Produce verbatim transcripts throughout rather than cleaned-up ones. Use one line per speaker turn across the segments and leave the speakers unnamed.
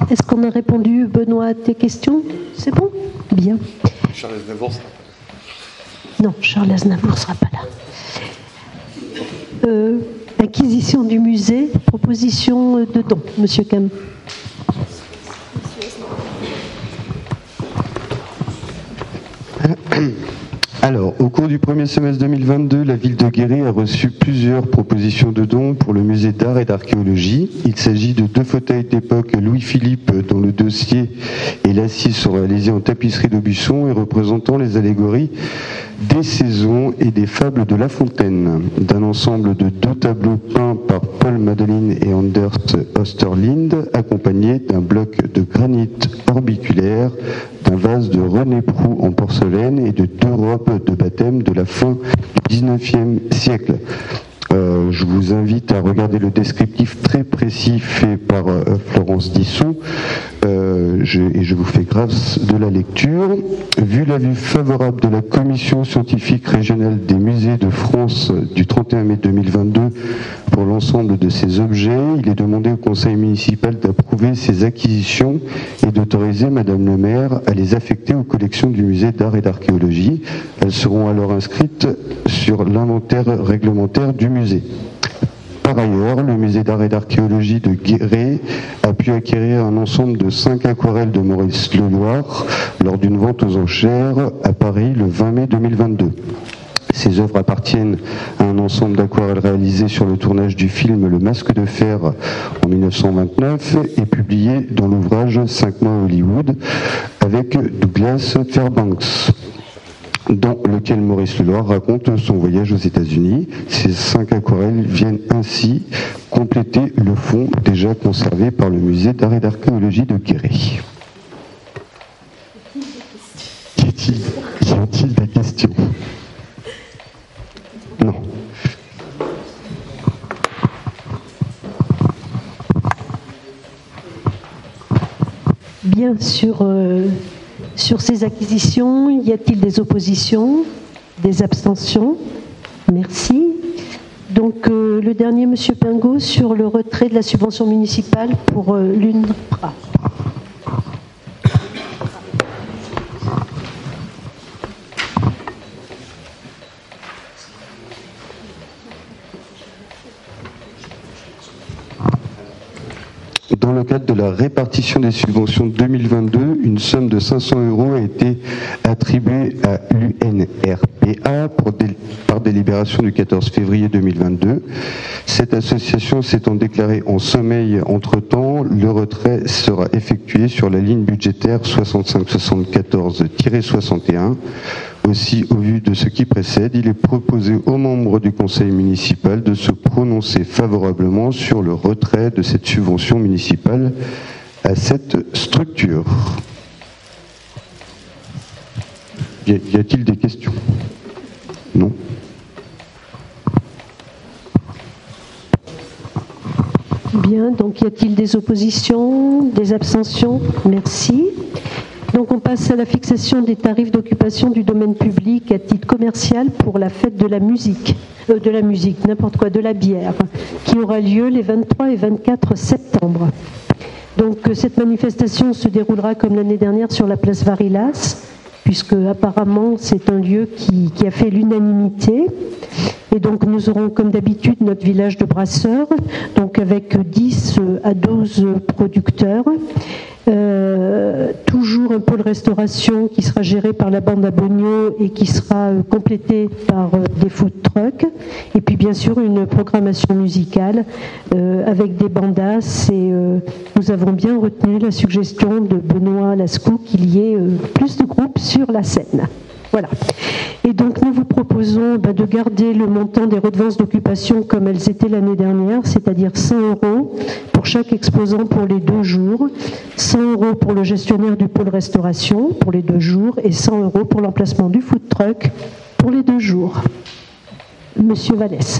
Est-ce qu'on a répondu, Benoît, à tes questions? C'est bon? Bien.
Charles Aznavour sera pas
là. Non, Charles Aznavour ne sera pas là. Euh, acquisition du musée, proposition de don, Monsieur Cam.
Alors, au cours du premier semestre deux mille vingt-deux, la ville de Guéret a reçu plusieurs propositions de dons pour le musée d'art et d'archéologie. Il s'agit de deux fauteuils d'époque Louis-Philippe, dont le dossier et l'assise sont réalisés en tapisserie d'Aubusson et représentant les allégories des saisons et des fables de La Fontaine, d'un ensemble de deux tableaux peints par Paul Madeline et Anders Osterlind, accompagnés d'un bloc de granit orbiculaire, d'un vase de René Proux en porcelaine et de deux robes de baptême de la fin du dix-neuvième siècle. Euh, je vous invite à regarder le descriptif très précis fait par euh, Florence Disson euh, je, et je vous fais grâce de la lecture. Vu l'avis favorable de la Commission scientifique régionale des musées de France du trente et un mai deux mille vingt-deux pour l'ensemble de ces objets, il est demandé au Conseil municipal d'approuver ces acquisitions et d'autoriser Madame le maire à les affecter aux collections du musée d'art et d'archéologie. Elles seront alors inscrites sur l'inventaire réglementaire du musée. Par ailleurs, le musée d'art et d'archéologie de Guéret a pu acquérir un ensemble de cinq aquarelles de Maurice Leloir lors d'une vente aux enchères à Paris le vingt mai deux mille vingt-deux. Ces œuvres appartiennent à un ensemble d'aquarelles réalisées sur le tournage du film Le Masque de Fer en mille neuf cent vingt-neuf et publiées dans l'ouvrage Cinq mois à Hollywood avec Douglas Fairbanks, dans lequel Maurice Leloir raconte son voyage aux États-Unis. Ces cinq aquarelles viennent ainsi compléter le fond déjà conservé par le musée d'art et d'archéologie de Guéret. Y a-t-il, y a-t-il des questions? Non.
Bien sûr. Euh... Sur ces acquisitions, y a-t-il des oppositions, des abstentions? Merci. Donc euh, le dernier, Monsieur Pingot, sur le retrait de la subvention municipale pour euh, l'U N R A.
Dans le cadre de la répartition des subventions deux mille vingt-deux, une somme de cinq cents euros a été attribuée à l'U N R P A pour dé, par délibération du quatorze février deux mille vingt-deux. Cette association s'étant déclarée en sommeil entre-temps, le retrait sera effectué sur la ligne budgétaire soixante-cinq soixante-quatorze soixante et un. Aussi, au vu de ce qui précède, il est proposé aux membres du conseil municipal de se prononcer favorablement sur le retrait de cette subvention municipale à cette structure. Y a-t-il des questions? Non?
Bien, donc y a-t-il des oppositions, des abstentions? Merci. Donc on passe à la fixation des tarifs d'occupation du domaine public à titre commercial pour la fête de la musique, euh, de la musique, n'importe quoi, de la bière, qui aura lieu les vingt-trois et vingt-quatre septembre. Donc cette manifestation se déroulera comme l'année dernière sur la place Varilas, puisque apparemment c'est un lieu qui, qui a fait l'unanimité. Et donc nous aurons comme d'habitude notre village de brasseurs, donc avec dix à douze producteurs. Euh, toujours un pôle restauration qui sera géré par la bande à Bogno et qui sera euh, complété par euh, des food trucks, et puis bien sûr une programmation musicale euh, avec des bandas, et euh, nous avons bien retenu la suggestion de Benoît Lascaux qu'il y ait euh, plus de groupes sur la scène. Voilà. Et donc nous vous proposons bah, de garder le montant des redevances d'occupation comme elles étaient l'année dernière, c'est-à-dire cent euros pour chaque exposant pour les deux jours, cent euros pour le gestionnaire du pôle restauration pour les deux jours et cent euros pour l'emplacement du food truck pour les deux jours. Monsieur Vallès.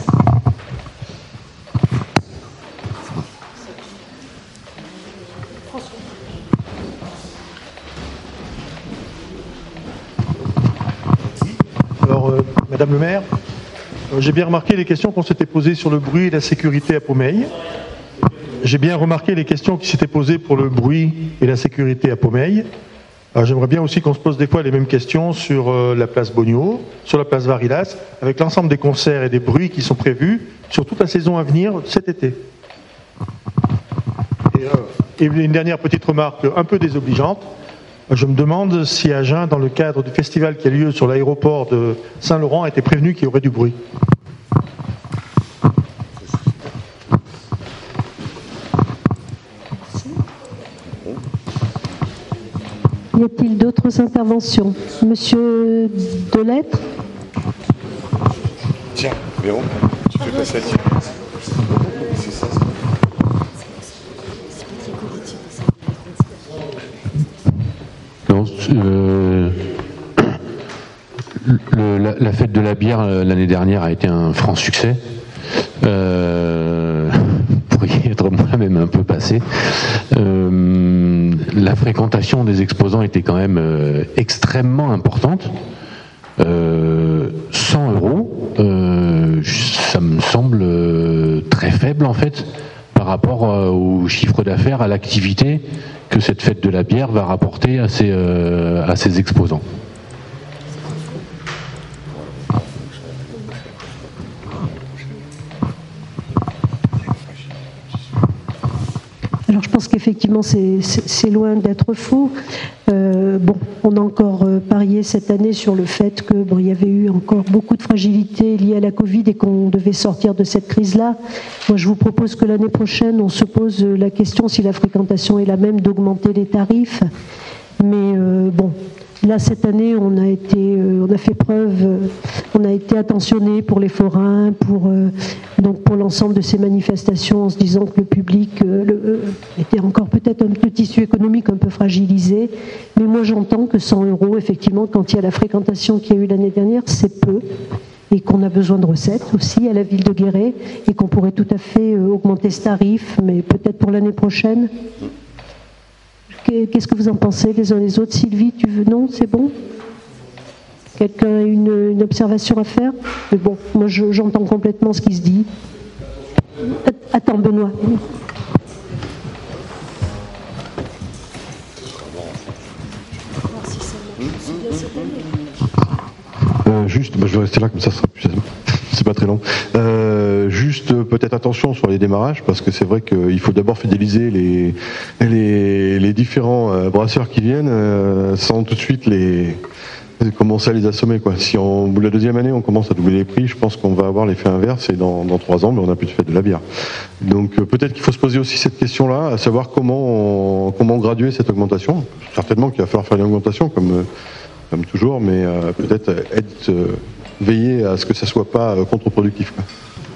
Alors, euh, Madame le maire, euh, j'ai bien remarqué les questions qu'on s'était posées sur le bruit et la sécurité à Pomeil. j'ai bien remarqué les questions qui s'étaient posées pour le bruit et la sécurité à Pomeil. Alors, j'aimerais bien aussi qu'on se pose des fois les mêmes questions sur euh, la place Bogno, sur la place Varilas, avec l'ensemble des concerts et des bruits qui sont prévus sur toute la saison à venir cet été. Et, euh, et une dernière petite remarque un peu désobligeante. Je me demande si Agen, dans le cadre du festival qui a lieu sur l'aéroport de Saint-Laurent, a été prévenu qu'il y aurait du bruit.
Y a-t-il d'autres interventions? Monsieur Delettre?
Tiens, Véron, tu fais passer tiens. C'est ça.
Non, euh, le, la, la fête de la bière l'année dernière a été un franc succès. Euh, pour y être moi-même un peu passé. Euh, la fréquentation des exposants était quand même euh, extrêmement importante. Euh, cent euros, euh, ça me semble euh, très faible en fait par rapport euh, au chiffre d'affaires, à l'activité que cette fête de la bière va rapporter à ses, euh, à ses exposants.
Alors je pense qu'effectivement c'est, c'est, c'est loin d'être faux. Euh, bon, on a encore euh, parié cette année sur le fait que bon, il y avait eu encore beaucoup de fragilité liée à la Covid et qu'on devait sortir de cette crise-là. Moi, je vous propose que l'année prochaine, on se pose la question si la fréquentation est la même, d'augmenter les tarifs. Mais euh, bon, là cette année, on a été, euh, on a fait preuve, euh, on a été attentionné pour les forains, pour euh, donc pour l'ensemble de ces manifestations, en se disant que le public euh, le, euh, était encore peut-être un petit tissu économique un peu fragilisé. Mais moi, j'entends que cent euros, effectivement, quand il y a la fréquentation qu'il y a eu l'année dernière, c'est peu. Et qu'on a besoin de recettes aussi à la ville de Guéret, et qu'on pourrait tout à fait euh, augmenter ce tarif, mais peut-être pour l'année prochaine. Qu'est-ce que vous en pensez les uns les autres? Sylvie, tu veux? Non, c'est bon? Quelqu'un a une, une observation à faire? Mais bon, moi je, j'entends complètement ce qui se dit. Attends, Benoît.
Euh, juste, bah, je vais rester là comme ça, ça sera plus, c'est pas très long. Euh, juste peut-être attention sur les démarrages, parce que c'est vrai qu'il faut d'abord fidéliser les, les, les différents euh, brasseurs qui viennent euh, sans tout de suite les commencer à les assommer, quoi. Si en bout de la deuxième année on commence à doubler les prix, je pense qu'on va avoir l'effet inverse et dans, dans trois ans, mais on n'a plus de fête de la bière. Donc euh, peut-être qu'il faut se poser aussi cette question-là, à savoir comment on, comment graduer cette augmentation. Certainement qu'il va falloir faire une augmentation comme euh, comme toujours, mais euh, peut-être être euh, veiller à ce que ça ne soit pas euh, contre-productif, quoi.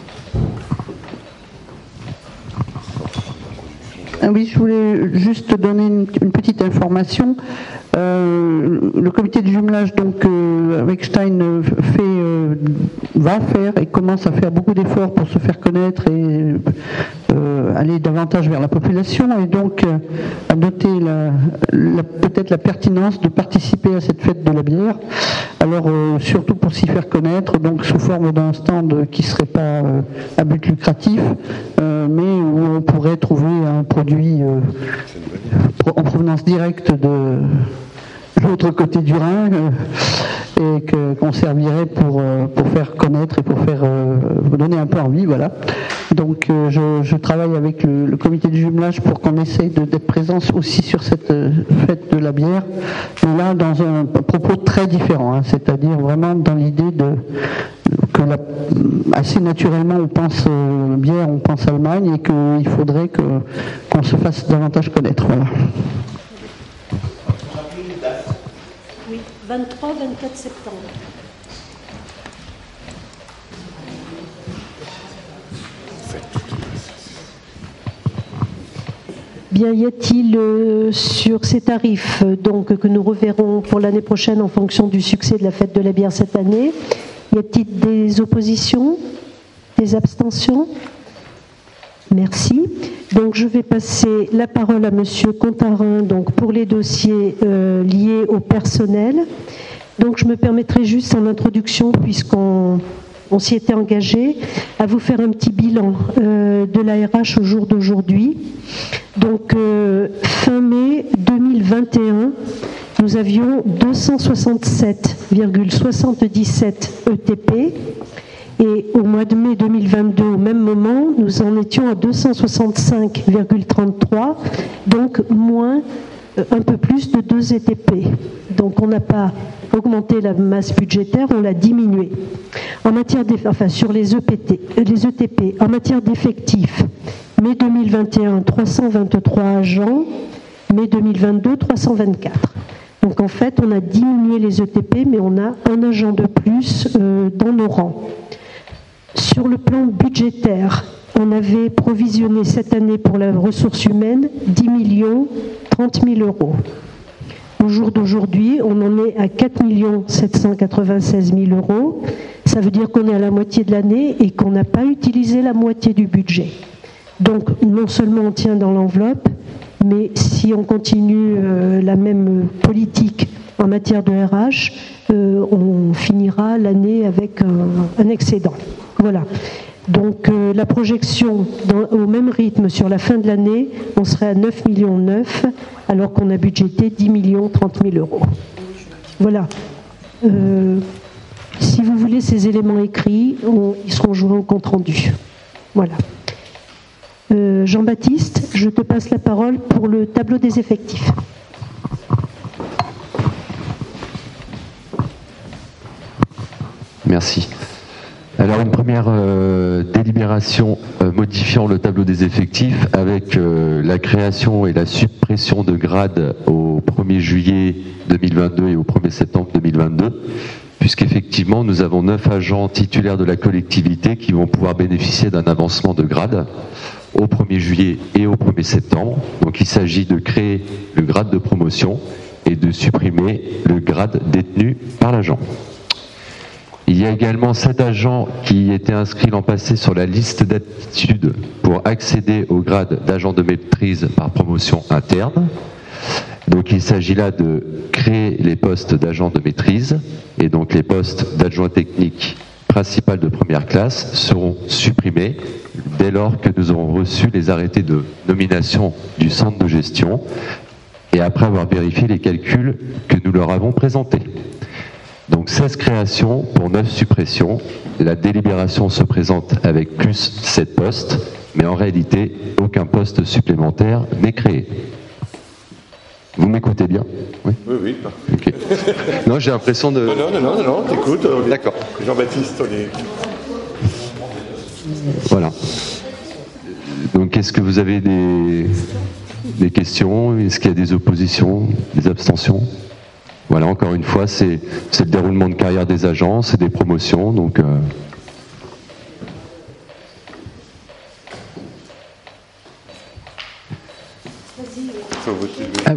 Ah oui, je voulais juste donner une, une petite information. Euh, le comité de jumelage, donc euh, avec Stein, euh, fait, euh, va faire et commence à faire beaucoup d'efforts pour se faire connaître et euh, aller davantage vers la population, et donc euh, à noter la, la, peut-être la pertinence de participer à cette fête de la bière. Alors euh, surtout pour s'y faire connaître, donc sous forme d'un stand qui ne serait pas euh, à but lucratif, euh, mais où on pourrait trouver un produit euh, en provenance directe de l'autre côté du Rhin, euh, et que, qu'on servirait pour, euh, pour faire connaître et pour faire euh, donner un peu envie, voilà. Donc euh, je, je travaille avec le, le comité du jumelage pour qu'on essaye de, d'être présents aussi sur cette euh, fête de la bière, mais là dans un propos très différent, hein, c'est-à-dire vraiment dans l'idée de que la, assez naturellement on pense euh, bière, on pense Allemagne, et qu'il faudrait que, qu'on se fasse davantage connaître, voilà.
Oui, vingt-trois vingt-quatre septembre. Bien, y a-t-il euh, sur ces tarifs euh, donc, que nous reverrons pour l'année prochaine en fonction du succès de la fête de la bière cette année, y a-t-il des oppositions, des abstentions? Merci. Donc je vais passer la parole à Monsieur Contarin, donc pour les dossiers euh, liés au personnel. Donc je me permettrai juste en introduction, puisqu'on on s'y était engagé à vous faire un petit bilan euh, de l'A R H au jour d'aujourd'hui. Donc, euh, fin mai deux mille vingt et un, nous avions deux cent soixante-sept virgule soixante-dix-sept E T P. Et au mois de mai deux mille vingt-deux, au même moment, nous en étions à deux cent soixante-cinq virgule trente-trois, donc moins un peu plus de deux E T P. Donc on n'a pas augmenté la masse budgétaire, on l'a diminuée. En matière enfin, sur les E P T, les E T P, en matière d'effectifs, mai deux mille vingt et un, trois cent vingt-trois agents, mai deux mille vingt-deux, trois cent vingt-quatre. Donc en fait, on a diminué les E T P, mais on a un agent de plus euh, dans nos rangs. Sur le plan budgétaire, on avait provisionné cette année pour la ressource humaine dix millions trente mille euros. Au jour d'aujourd'hui, on en est à quatre millions sept cent quatre-vingt-seize mille euros. Ça veut dire qu'on est à la moitié de l'année et qu'on n'a pas utilisé la moitié du budget. Donc non seulement on tient dans l'enveloppe, mais si on continue euh, la même politique en matière de R H, euh, on finira l'année avec un, un excédent. Voilà. Donc euh, la projection dans, au même rythme sur la fin de l'année, on serait à neuf virgule neuf millions alors qu'on a budgété dix millions trente mille euros. Voilà. Euh, si vous voulez ces éléments écrits, on, ils seront joués au compte rendu. Voilà. Euh, Jean-Baptiste, je te passe la parole pour le tableau des effectifs.
Merci. Alors une première euh, délibération euh, modifiant le tableau des effectifs avec euh, la création et la suppression de grades au premier juillet deux mille vingt-deux et au premier septembre deux mille vingt-deux, puisqu'effectivement nous avons neuf agents titulaires de la collectivité qui vont pouvoir bénéficier d'un avancement de grade au premier juillet et au premier septembre. Donc il s'agit de créer le grade de promotion et de supprimer le grade détenu par l'agent. Il y a également sept agents qui étaient inscrits l'an passé sur la liste d'aptitude pour accéder au grade d'agent de maîtrise par promotion interne. Donc il s'agit là de créer les postes d'agent de maîtrise et donc les postes d'adjoint technique principal de première classe seront supprimés dès lors que nous aurons reçu les arrêtés de nomination du centre de gestion et après avoir vérifié les calculs que nous leur avons présentés. Donc seize créations pour neuf suppressions. La délibération se présente avec plus sept postes, mais en réalité, aucun poste supplémentaire n'est créé. Vous m'écoutez bien? Oui,
oui, oui.
Okay. Non, j'ai l'impression de...
Non, non, non, non, non t'écoutes.
D'accord.
Jean-Baptiste, on est...
Voilà. Donc est-ce que vous avez des, des questions? Est-ce qu'il y a des oppositions, des abstentions? Voilà, encore une fois, c'est le déroulement de carrière des agents, c'est des promotions, donc... Euh...
Ah.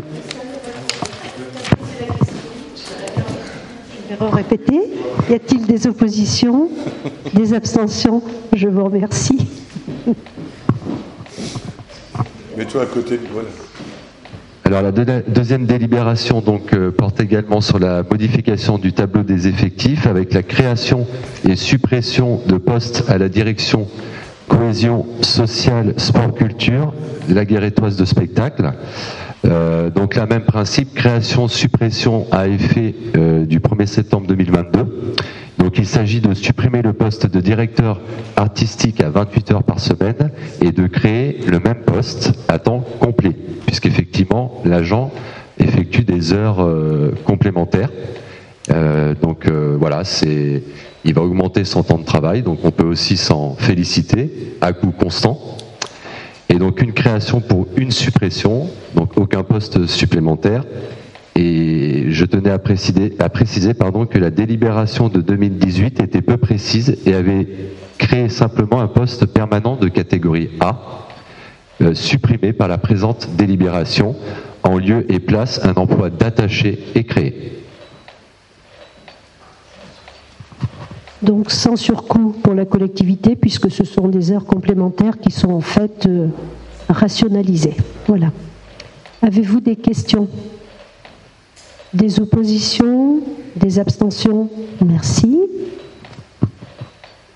Erreur répétée. Y a-t-il des oppositions, des abstentions? Je vous remercie.
Mets-toi à côté de... Voilà.
Alors la deux, deuxième délibération donc euh, porte également sur la modification du tableau des effectifs avec la création et suppression de postes à la direction cohésion sociale, sport, culture, la Guérétoise de spectacle. Euh, donc là, même principe, création, suppression à effet euh, du premier septembre deux mille vingt-deux. Donc il s'agit de supprimer le poste de directeur artistique à vingt-huit heures par semaine et de créer le même poste à temps complet, puisqu'effectivement l'agent effectue des heures euh, complémentaires. Euh, donc euh, voilà, c'est, il va augmenter son temps de travail, donc on peut aussi s'en féliciter à coût constant. Et donc une création pour une suppression, donc aucun poste supplémentaire. Et je tenais à préciser, à préciser pardon, que la délibération de deux mille dix-huit était peu précise et avait créé simplement un poste permanent de catégorie A, euh, supprimé par la présente délibération. En lieu et place, un emploi d'attaché est créé.
Donc sans surcoût pour la collectivité, puisque ce sont des heures complémentaires qui sont en fait euh, rationalisées. Voilà. Avez-vous des questions ? Des oppositions? Des abstentions? Merci.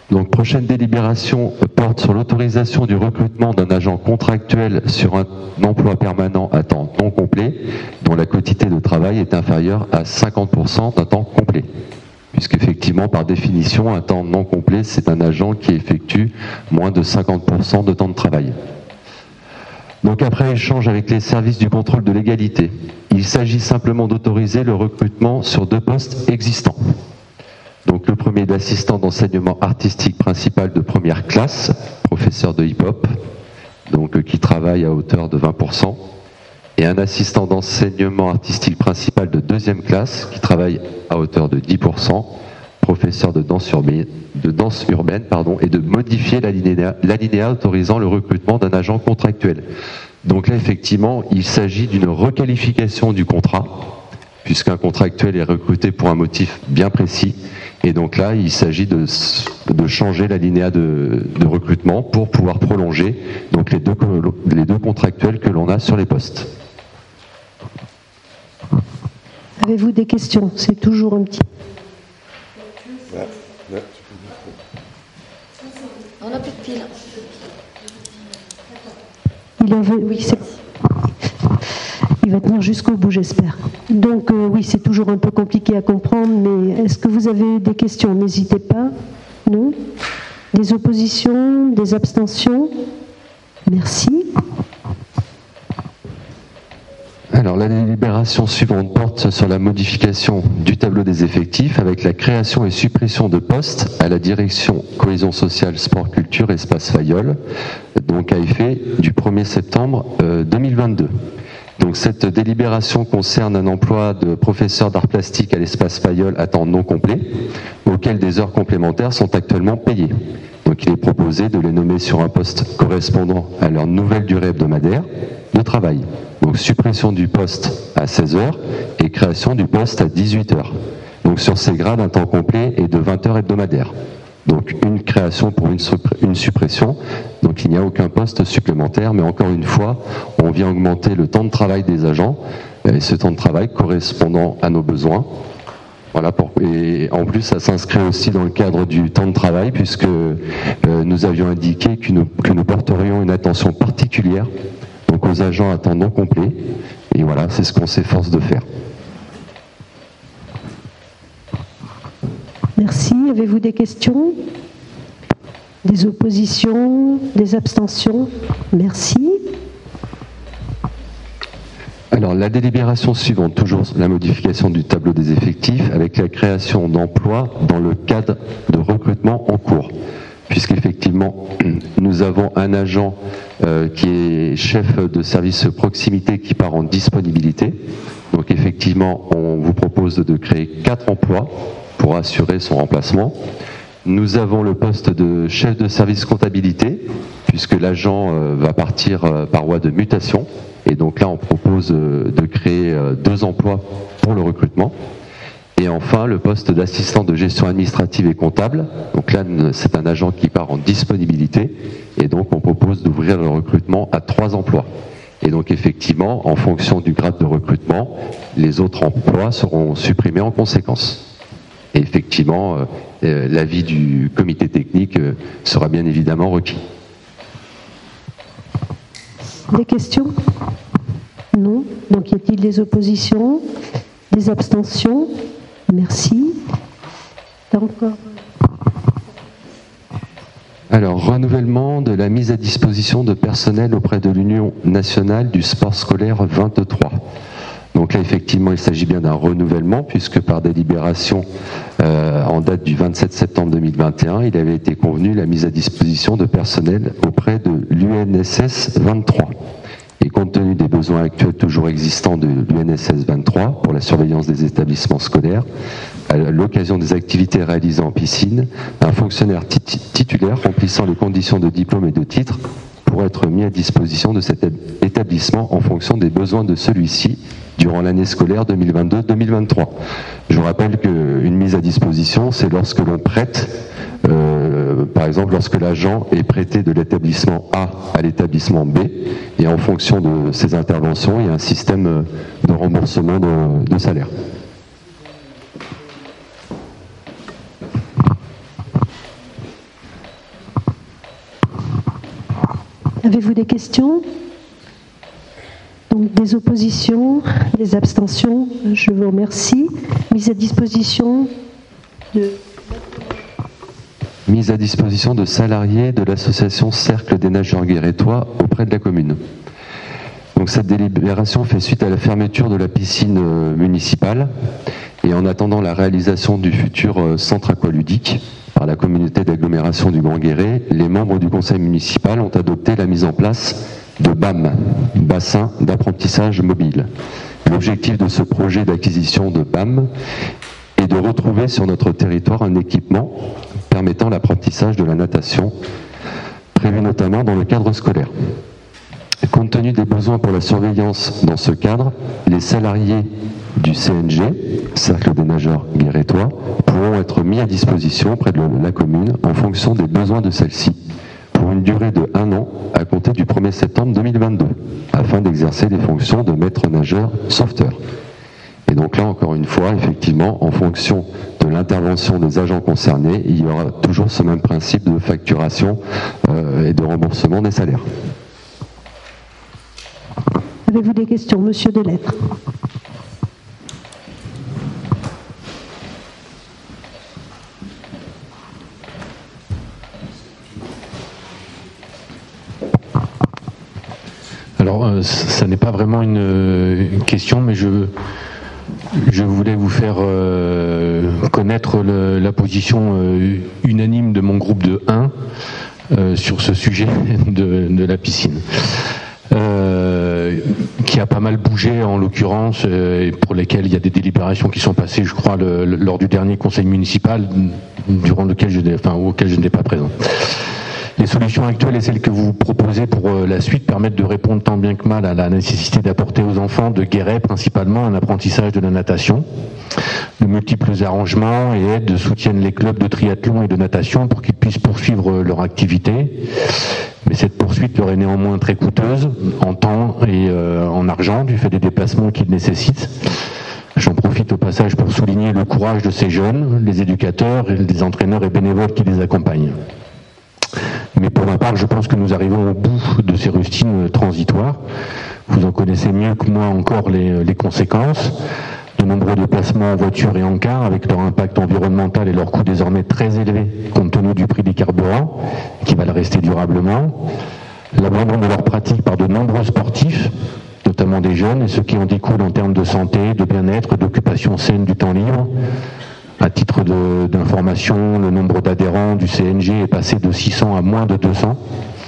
Donc, prochaine délibération porte sur l'autorisation du recrutement d'un agent contractuel sur un emploi permanent à temps non complet, dont la quotité de travail est inférieure à cinquante pour cent d'un temps complet. Puisqu'effectivement, par définition, un temps non complet, c'est un agent qui effectue moins de cinquante pour cent de temps de travail. Donc après échange avec les services du contrôle de légalité, il s'agit simplement d'autoriser le recrutement sur deux postes existants. Donc le premier d'assistant d'enseignement artistique principal de première classe, professeur de hip-hop, donc qui travaille à hauteur de vingt pour cent, et un assistant d'enseignement artistique principal de deuxième classe qui travaille à hauteur de dix pour cent, professeur de danse urbaine, de danse urbaine pardon, et de modifier l'alinéa, l'alinéa autorisant le recrutement d'un agent contractuel. Donc là, effectivement, il s'agit d'une requalification du contrat, puisqu'un contractuel est recruté pour un motif bien précis. Et donc là, il s'agit de, de changer l'alinéa de, de recrutement pour pouvoir prolonger donc les, deux, les deux contractuels que l'on a sur les postes.
Avez-vous des questions? C'est toujours un petit...
On n'a plus de piles.
Il en veut, oui, c'est... Il va tenir jusqu'au bout, j'espère. Donc euh, oui, c'est toujours un peu compliqué à comprendre, mais est-ce que vous avez des questions? N'hésitez pas. Non? Des oppositions? Des abstentions? Merci.
Alors la délibération suivante porte sur la modification du tableau des effectifs avec la création et suppression de postes à la direction cohésion sociale, sport, culture, espace Fayol, donc à effet du premier septembre deux mille vingt-deux. Donc cette délibération concerne un emploi de professeur d'art plastique à l'espace Fayol à temps non complet, auquel des heures complémentaires sont actuellement payées. Donc il est proposé de les nommer sur un poste correspondant à leur nouvelle durée hebdomadaire de travail. Donc suppression du poste à seize heures et création du poste à dix-huit heures. Donc sur ces grades, un temps complet est de vingt heures hebdomadaires. Donc une création pour une, une suppression, donc il n'y a aucun poste supplémentaire, mais encore une fois, on vient augmenter le temps de travail des agents, et ce temps de travail correspondant à nos besoins. Voilà pour, et en plus, ça s'inscrit aussi dans le cadre du temps de travail, puisque euh, nous avions indiqué que nous, que nous porterions une attention particulière donc aux agents à temps non complet, et voilà, c'est ce qu'on s'efforce de faire.
Merci. Avez-vous des questions? Des oppositions? Des abstentions? Merci.
Alors, la délibération suivante, toujours la modification du tableau des effectifs avec la création d'emplois dans le cadre de recrutement en cours. Puisqu'effectivement, nous avons un agent euh, qui est chef de service proximité qui part en disponibilité. Donc, effectivement, on vous propose de créer quatre emplois pour assurer son remplacement. Nous avons le poste de chef de service comptabilité, puisque l'agent euh, va partir euh, par voie de mutation. Et donc là, on propose euh, de créer euh, deux emplois pour le recrutement. Et enfin, le poste d'assistant de gestion administrative et comptable. Donc là, c'est un agent qui part en disponibilité. Et donc, on propose d'ouvrir le recrutement à trois emplois. Et donc, effectivement, en fonction du grade de recrutement, les autres emplois seront supprimés en conséquence. Et effectivement, euh, l'avis du comité technique euh, sera bien évidemment requis.
Des questions? Non. Donc, y a-t-il des oppositions? Des abstentions? Merci. Encore.
Alors, renouvellement de la mise à disposition de personnel auprès de l'Union nationale du sport scolaire vingt-trois. Donc là, effectivement, il s'agit bien d'un renouvellement, puisque par délibération euh, en date du vingt-sept septembre deux mille vingt et un, il avait été convenu la mise à disposition de personnel auprès de l'U N S S vingt-trois. Et compte tenu des besoins actuels toujours existants de l'U N S S vingt-trois pour la surveillance des établissements scolaires, à l'occasion des activités réalisées en piscine, un fonctionnaire tit- titulaire remplissant les conditions de diplôme et de titre pourrait être mis à disposition de cet établissement en fonction des besoins de celui-ci durant l'année scolaire deux mille vingt-deux deux mille vingt-trois. Je vous rappelle qu'une mise à disposition, c'est lorsque l'on prête, euh, par exemple lorsque l'agent est prêté de l'établissement A à l'établissement B, et en fonction de ces interventions, il y a un système de remboursement de, de salaire.
Avez-vous des questions? Donc des oppositions, des abstentions, je vous remercie. Mise à disposition de...
Mise à disposition de salariés de l'association Cercle des Nageurs Guérétois auprès de la commune. Donc cette délibération fait suite à la fermeture de la piscine municipale et en attendant la réalisation du futur centre aqualudique par la communauté d'agglomération du Grand Guéret, les membres du conseil municipal ont adopté la mise en place de B A M, bassin d'apprentissage mobile. L'objectif de ce projet d'acquisition de B A M est de retrouver sur notre territoire un équipement permettant l'apprentissage de la natation, prévu notamment dans le cadre scolaire. Compte tenu des besoins pour la surveillance dans ce cadre, les salariés du C N G, Cercle des Nageurs Guérétois, pourront être mis à disposition auprès de la commune en fonction des besoins de celle-ci, pour une durée de un an à compter du premier septembre deux mille vingt-deux, afin d'exercer les fonctions de maître nageur sauveteur. Et donc là, encore une fois, effectivement, en fonction de l'intervention des agents concernés, il y aura toujours ce même principe de facturation euh, et de remboursement des salaires.
Avez-vous des questions, Monsieur Delettre?
Alors, euh, ça n'est pas vraiment une, une question, mais je, je voulais vous faire euh, connaître le, la position euh, unanime de mon groupe de un euh, sur ce sujet de, de la piscine. Euh, qui a pas mal bougé en l'occurrence, euh, et pour lesquels il y a des délibérations qui sont passées, je crois, le, le, lors du dernier conseil municipal, durant lequel je, enfin, auquel je n'étais pas présent. Les solutions actuelles et celles que vous proposez pour la suite permettent de répondre tant bien que mal à la nécessité d'apporter aux enfants de Guéret principalement un apprentissage de la natation. De multiples arrangements et aides soutiennent les clubs de triathlon et de natation pour qu'ils puissent poursuivre leur activité. Mais cette poursuite leur est néanmoins très coûteuse en temps et euh, en argent du fait des déplacements qu'ils nécessitent. J'en profite au passage pour souligner le courage de ces jeunes, les éducateurs, et les entraîneurs et bénévoles qui les accompagnent. Mais pour ma part, je pense que nous arrivons au bout de ces rustines transitoires. Vous en connaissez mieux que moi encore les, les conséquences. De nombreux déplacements en voiture et en car, avec leur impact environnemental et leur coût désormais très élevé, compte tenu du prix des carburants, qui va le rester durablement. L'abandon de leur pratique par de nombreux sportifs, notamment des jeunes, et ce qui en découle en termes de santé, de bien-être, d'occupation saine du temps libre. À titre d'information, le nombre d'adhérents du C N G est passé de six cents à moins de deux cents.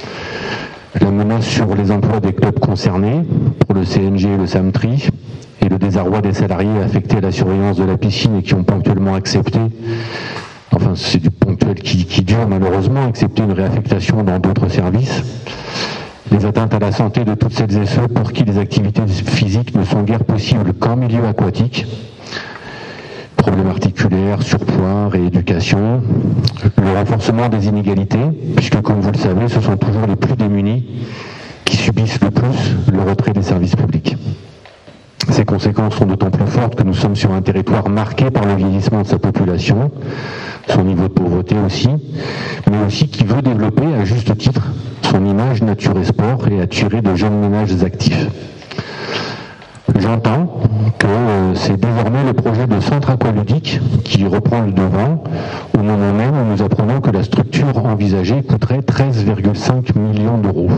La menace sur les emplois des clubs concernés, pour le C N G et le SAMTRI, et le désarroi des salariés affectés à la surveillance de la piscine et qui ont ponctuellement accepté, enfin c'est du ponctuel qui, qui dure malheureusement, accepté une réaffectation dans d'autres services. Les atteintes à la santé de toutes celles et ceux pour qui les activités physiques ne sont guère possibles qu'en milieu aquatique. Problèmes articulaires, surpoids, rééducation, le renforcement des inégalités, puisque comme vous le savez, ce sont toujours les plus démunis qui subissent le plus le retrait des services publics. Ces conséquences sont d'autant plus fortes que nous sommes sur un territoire marqué par le vieillissement de sa population, son niveau de pauvreté aussi, mais aussi qui veut développer à juste titre son image nature et sport et attirer de jeunes ménages actifs. J'entends que c'est désormais le projet de centre aqualudique qui reprend le devant, au moment même où nous apprenons que la structure envisagée coûterait treize virgule cinq millions d'euros.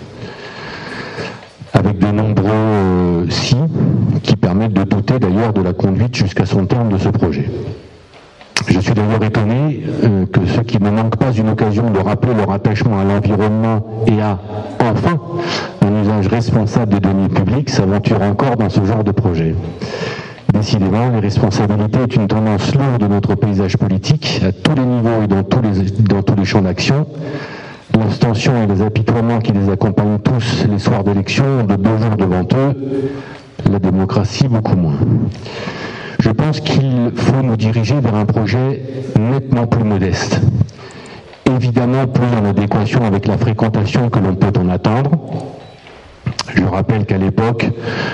Avec de nombreux euh, si qui permettent de douter d'ailleurs de la conduite jusqu'à son terme de ce projet. Je suis d'ailleurs étonné euh, que ceux qui ne manquent pas une occasion de rappeler leur attachement à l'environnement et à, enfin, un usage responsable des deniers publics s'aventurent encore dans ce genre de projet. Décidément, l'irresponsabilité est une tendance lourde de notre paysage politique, à tous les niveaux et dans tous les, dans tous les champs d'action. L'abstention et les apitoiements qui les accompagnent tous les soirs d'élection ont de beaux jours devant eux, la démocratie beaucoup moins. Je pense qu'il faut nous diriger vers un projet nettement plus modeste, évidemment plus en adéquation avec la fréquentation que l'on peut en attendre. Je rappelle qu'à l'époque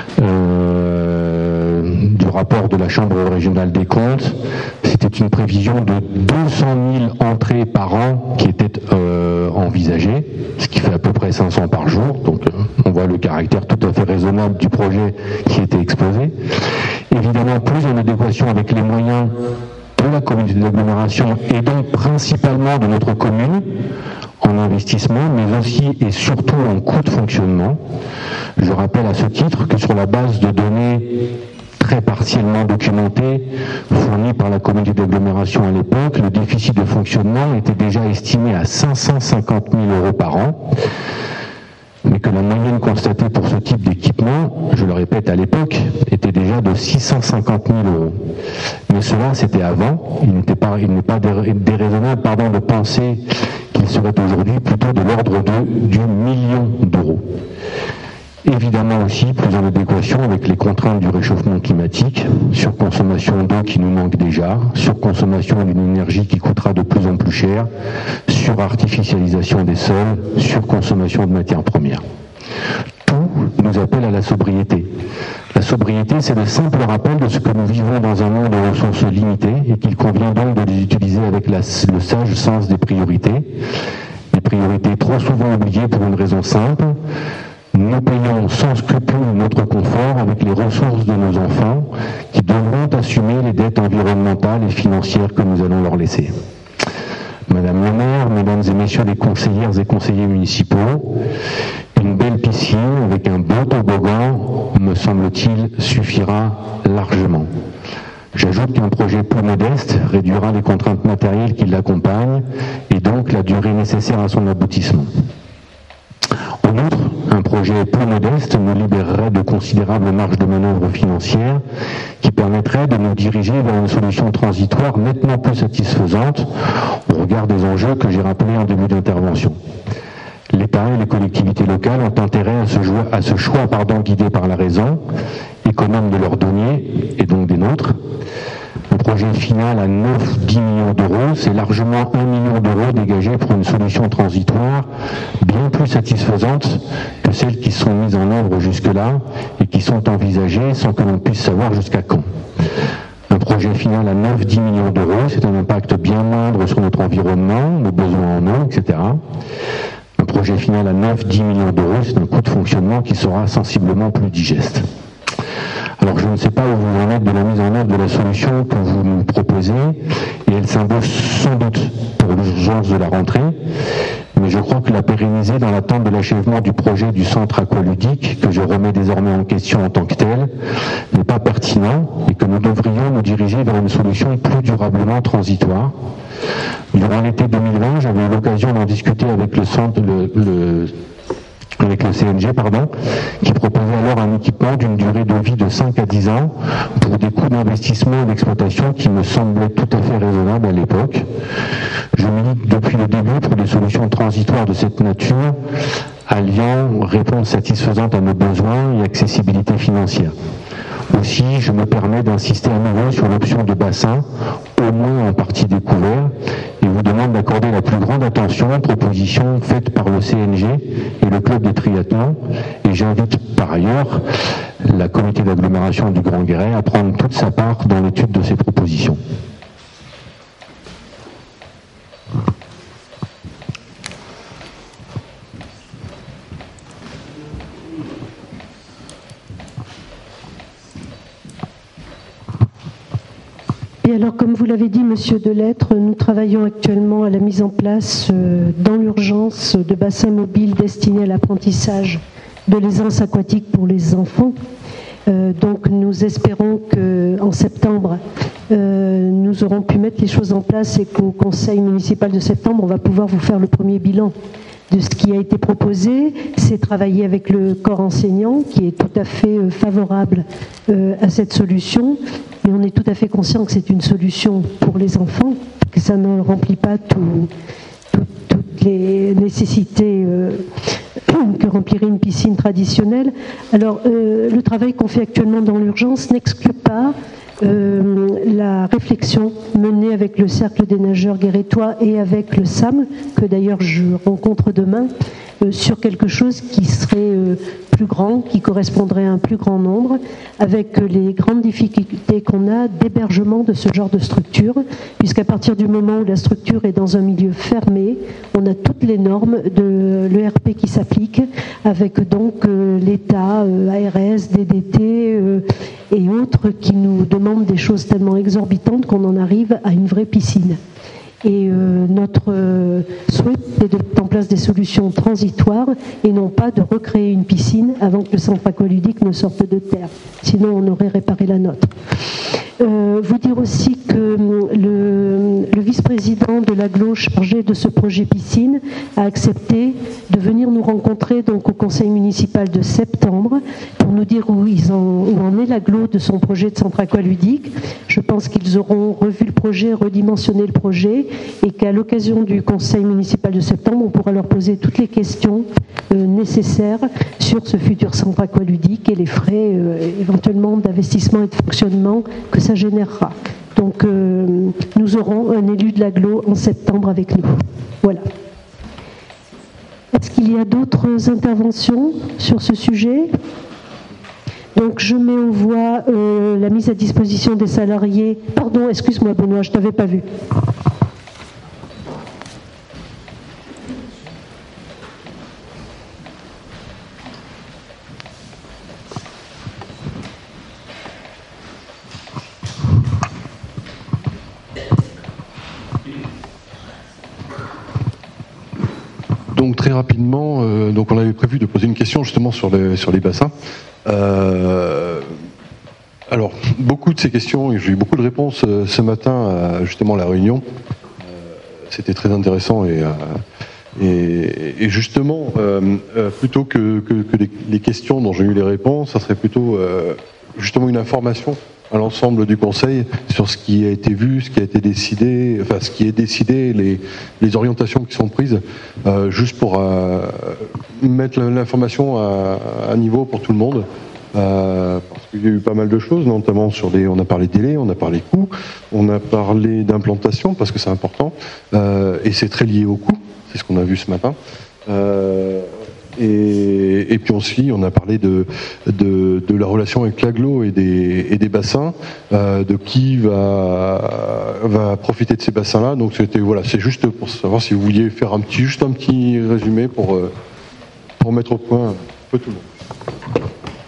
euh, du rapport de la Chambre régionale des comptes, c'était une prévision de deux cent mille entrées par an qui était euh, envisagée, ce qui fait à peu près près cinq cents par jour, donc euh, on voit le caractère tout à fait raisonnable du projet qui était exposé. Évidemment, plus en adéquation avec les moyens de la communauté d'agglomération et donc principalement de notre commune en investissement, mais aussi et surtout en coût de fonctionnement. Je rappelle à ce titre que sur la base de données très partiellement documentées fournies par la communauté d'agglomération à l'époque, le déficit de fonctionnement était déjà estimé à cinq cent cinquante mille euros par an, mais que la moyenne constatée pour ce type d'équipement, je le répète à l'époque, était déjà de six cent cinquante mille euros. Mais cela, c'était avant. Il n'était pas, il n'est pas dé- déraisonnable, pardon, de penser qu'il serait aujourd'hui plutôt de l'ordre de, du million d'euros. Évidemment aussi, plus en adéquation avec les contraintes du réchauffement climatique, surconsommation d'eau qui nous manque déjà, surconsommation d'une énergie qui coûtera de plus en plus cher, surartificialisation des sols, surconsommation de matières premières. Tout nous appelle à la sobriété. La sobriété, c'est le simple rappel de ce que nous vivons dans un monde aux ressources limitées et qu'il convient donc de les utiliser avec la, le sage sens des priorités. Des priorités trop souvent oubliées pour une raison simple. Nous payons sans scrupule notre confort avec les ressources de nos enfants qui devront assumer les dettes environnementales et financières que nous allons leur laisser. Madame le maire, mesdames et messieurs les conseillères et conseillers municipaux, une belle piscine avec un beau toboggan, me semble-t-il, suffira largement. J'ajoute qu'un projet plus modeste réduira les contraintes matérielles qui l'accompagnent et donc la durée nécessaire à son aboutissement. En outre, un projet plus modeste nous libérerait de considérables marges de manœuvre financières qui permettraient de nous diriger vers une solution transitoire nettement plus satisfaisante au regard des enjeux que j'ai rappelés en début d'intervention. L'État et les collectivités locales ont intérêt à ce, choix, à ce choix pardon, guidé par la raison, économe de leurs deniers et donc des nôtres. Le projet final à neuf à dix millions d'euros, c'est largement un million d'euros dégagés pour une solution transitoire bien plus satisfaisante que celles qui sont mises en œuvre jusque-là et qui sont envisagées sans que l'on puisse savoir jusqu'à quand. Un projet final à neuf à dix millions d'euros, c'est un impact bien moindre sur notre environnement, nos besoins en eau, et cetera. Un projet final à neuf à dix millions d'euros, c'est un coût de fonctionnement qui sera sensiblement plus digeste. Alors je ne sais pas où vous en êtes de la mise en œuvre de la solution que vous nous proposez, et elle s'impose sans doute pour l'urgence de la rentrée, mais je crois que la pérenniser dans l'attente de l'achèvement du projet du centre aqualudique, que je remets désormais en question en tant que tel, n'est pas pertinent et que nous devrions nous diriger vers une solution plus durablement transitoire. Durant l'été deux mille vingt, j'avais eu l'occasion d'en discuter avec le centre, le, le avec le C N G, pardon, qui proposait alors un équipement d'une durée de vie de cinq à dix ans pour des coûts d'investissement et d'exploitation qui me semblaient tout à fait raisonnables à l'époque. Je milite depuis le début pour des solutions transitoires de cette nature, alliant réponse satisfaisante à nos besoins et accessibilité financière. Aussi, je me permets d'insister à nouveau sur l'option de bassin, au moins en partie découvert, et vous demande d'accorder la plus grande attention aux propositions faites par le C N G et le club de triathlon, et j'invite par ailleurs la communauté d'agglomération du Grand Guéret à prendre toute sa part dans l'étude de ces propositions.
Et alors, comme vous l'avez dit, Monsieur Delettre, nous travaillons actuellement à la mise en place, euh, dans l'urgence, de bassins mobiles destinés à l'apprentissage de l'aisance aquatique pour les enfants. Euh, donc, nous espérons qu'en septembre, euh, nous aurons pu mettre les choses en place et qu'au Conseil municipal de septembre, on va pouvoir vous faire le premier bilan de ce qui a été proposé. C'est travailler avec le corps enseignant qui est tout à fait favorable euh, à cette solution. Mais on est tout à fait conscient que c'est une solution pour les enfants, que ça ne remplit pas tout, tout, toutes les nécessités euh, que remplirait une piscine traditionnelle. Alors, euh, le travail qu'on fait actuellement dans l'urgence n'exclut pas euh, la réflexion menée avec le Cercle des nageurs guérétois et avec le S A M, que d'ailleurs je rencontre demain, euh, sur quelque chose qui serait euh, plus grand, qui correspondrait à un plus grand nombre, avec les grandes difficultés qu'on a d'hébergement de ce genre de structure, puisqu'à partir du moment où la structure est dans un milieu fermé, on a toutes les normes de l'E R P qui s'appliquent, avec donc euh, l'État, euh, A R S, D D T euh, et autres qui nous demandent des choses tellement exorbitantes qu'on en arrive à une vraie piscine. Et euh, notre euh, souhait est de mettre en place des solutions transitoires et non pas de recréer une piscine avant que le centre aqualudique ne sorte de terre. Sinon, on aurait réparé la nôtre. Euh, vous dire aussi que le, le vice-président de l'Aglo chargé de ce projet piscine a accepté de venir nous rencontrer donc au conseil municipal de septembre pour nous dire où, ils en, où en est l'Aglo de son projet de centre aqualudique. Je pense qu'ils auront revu le projet, redimensionné le projet et qu'à l'occasion du conseil municipal de septembre, on pourra leur poser toutes les questions euh, nécessaires sur ce futur centre aqualudique et les frais euh, éventuellement d'investissement et de fonctionnement que ça générera. Donc euh, nous aurons un élu de l'Aglo en septembre avec nous. Voilà. Est-ce qu'il y a d'autres interventions sur ce sujet ? Donc je mets aux voix euh, la mise à disposition des salariés. Pardon, excuse-moi Benoît, je ne t'avais pas vu.
Donc très rapidement, euh, donc on avait prévu de poser une question justement sur les, sur les bassins. Euh, alors beaucoup de ces questions, et j'ai eu beaucoup de réponses euh, ce matin à justement la réunion. Euh, c'était très intéressant et, euh, et, et justement euh, euh, plutôt que, que, que les, les questions dont j'ai eu les réponses, ça serait plutôt euh, justement une information à l'ensemble du Conseil sur ce qui a été vu, ce qui a été décidé, enfin ce qui est décidé, les, les orientations qui sont prises, euh, juste pour euh, mettre l'information à, à niveau pour tout le monde, euh, parce qu'il y a eu pas mal de choses, notamment sur les, on a parlé délai, on a parlé coûts, on a parlé d'implantation parce que c'est important, euh, et c'est très lié au coût, c'est ce qu'on a vu ce matin. Euh, Et, et puis aussi, on a parlé de, de, de la relation avec l'aglo et des, et des bassins, euh, de qui va, va profiter de ces bassins-là. Donc c'était voilà, c'est juste pour savoir si vous vouliez faire un petit, juste un petit résumé pour, pour mettre au point un peu tout le monde.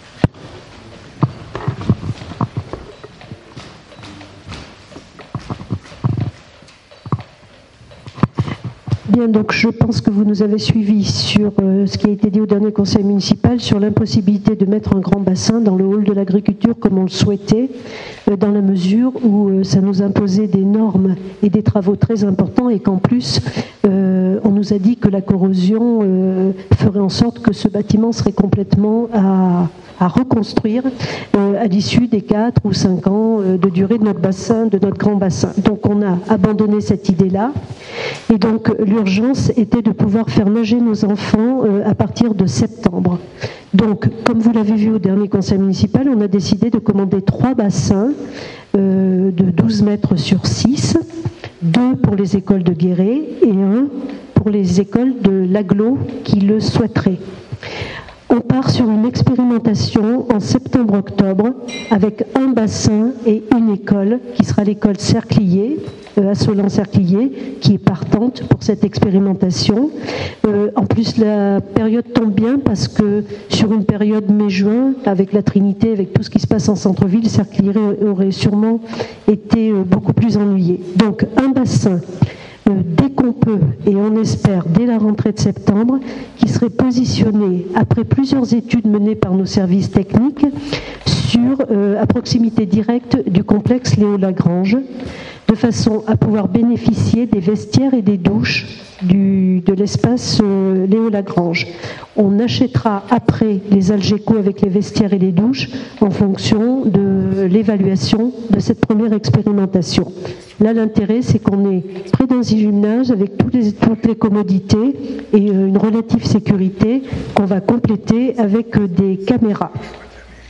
Bien, donc je pense que vous nous avez suivis sur euh, ce qui a été dit au dernier conseil municipal sur l'impossibilité de mettre un grand bassin dans le hall de l'agriculture comme on le souhaitait, euh, dans la mesure où euh, ça nous imposait des normes et des travaux très importants et qu'en plus euh, on nous a dit que la corrosion euh, ferait en sorte que ce bâtiment serait complètement à, à reconstruire euh, à l'issue des quatre ou cinq ans euh, de durée de notre bassin, de notre grand bassin. Donc on a abandonné cette idée-là et donc l'urgence était de pouvoir faire nager nos enfants euh, à partir de septembre. Donc, comme vous l'avez vu au dernier conseil municipal, on a décidé de commander trois bassins euh, de douze mètres sur six, deux pour les écoles de Guéret et un pour les écoles de l'Aglo qui le souhaiteraient. On part sur une expérimentation en septembre-octobre avec un bassin et une école qui sera l'école Cerclier, euh, Assolan-Cerclier, qui est partante pour cette expérimentation. Euh, en plus, la période tombe bien parce que sur une période mai-juin, avec la Trinité, avec tout ce qui se passe en centre-ville, Cerclier aurait sûrement été euh, beaucoup plus ennuyé. Donc, un bassin dès qu'on peut, et on espère dès la rentrée de septembre, qui serait positionné, après plusieurs études menées par nos services techniques, sur, euh, à proximité directe du complexe Léo Lagrange, de façon à pouvoir bénéficier des vestiaires et des douches du, de l'espace euh, Léo Lagrange. On achètera après les Algeco avec les vestiaires et les douches en fonction de l'évaluation de cette première expérimentation. Là, l'intérêt, c'est qu'on est près d'un gymnase avec toutes les, toutes les commodités et une relative sécurité qu'on va compléter avec des caméras.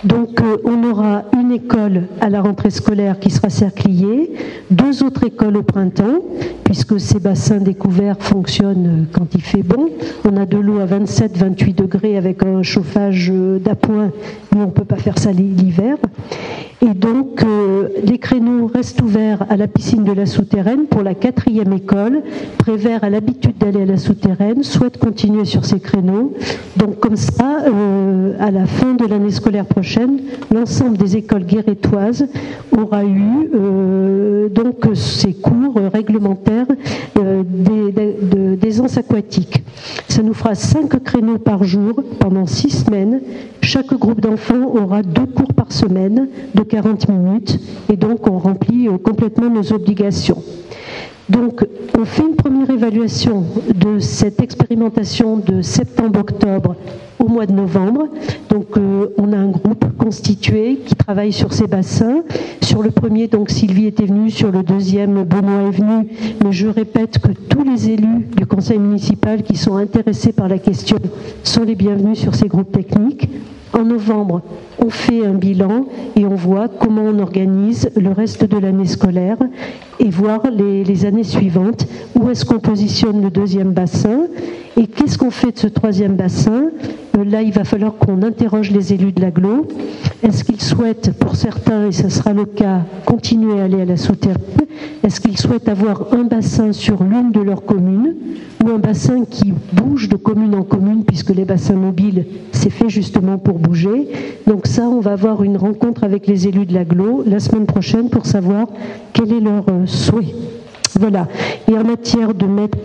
Donc euh, on aura une école à la rentrée scolaire qui sera cercliée, deux autres écoles au printemps, puisque ces bassins découverts fonctionnent quand il fait bon. On a de l'eau à vingt-sept à vingt-huit degrés avec un chauffage d'appoint, mais on ne peut pas faire ça l'hiver. Et donc, euh, les créneaux restent ouverts à la piscine de la souterraine pour la quatrième école. Prévert a l'habitude d'aller à la souterraine, souhaite continuer sur ces créneaux. Donc, comme ça, euh, à la fin de l'année scolaire prochaine, l'ensemble des écoles guérétoises aura eu euh, donc ces cours réglementaires euh, des, de, de, d'aisance aquatique. Ça nous fera cinq créneaux par jour pendant six semaines. Chaque groupe d'enfants aura deux cours par semaine de quarante minutes et donc on remplit complètement nos obligations. Donc on fait une première évaluation de cette expérimentation de septembre-octobre au mois de novembre. Donc euh, on a un groupe constitué qui travaille sur ces bassins. Sur le premier, donc Sylvie était venue, sur le deuxième, Benoît est venu, mais je répète que tous les élus du conseil municipal qui sont intéressés par la question sont les bienvenus sur ces groupes techniques. En novembre, on fait un bilan et on voit comment on organise le reste de l'année scolaire et voir les, les années suivantes, où est-ce qu'on positionne le deuxième bassin et qu'est-ce qu'on fait de ce troisième bassin. Euh, là, il va falloir qu'on interroge les élus de l'agglo. Est-ce qu'ils souhaitent, pour certains, et ce sera le cas, continuer à aller à la souterraine? Est-ce qu'ils souhaitent avoir un bassin sur l'une de leurs communes ou un bassin qui bouge de commune en commune, puisque les bassins mobiles, c'est fait justement pour bouger. Donc ça, on va avoir une rencontre avec les élus de l'agglo la semaine prochaine pour savoir quel est leur euh, souhait. Voilà. Et en matière de maîtres,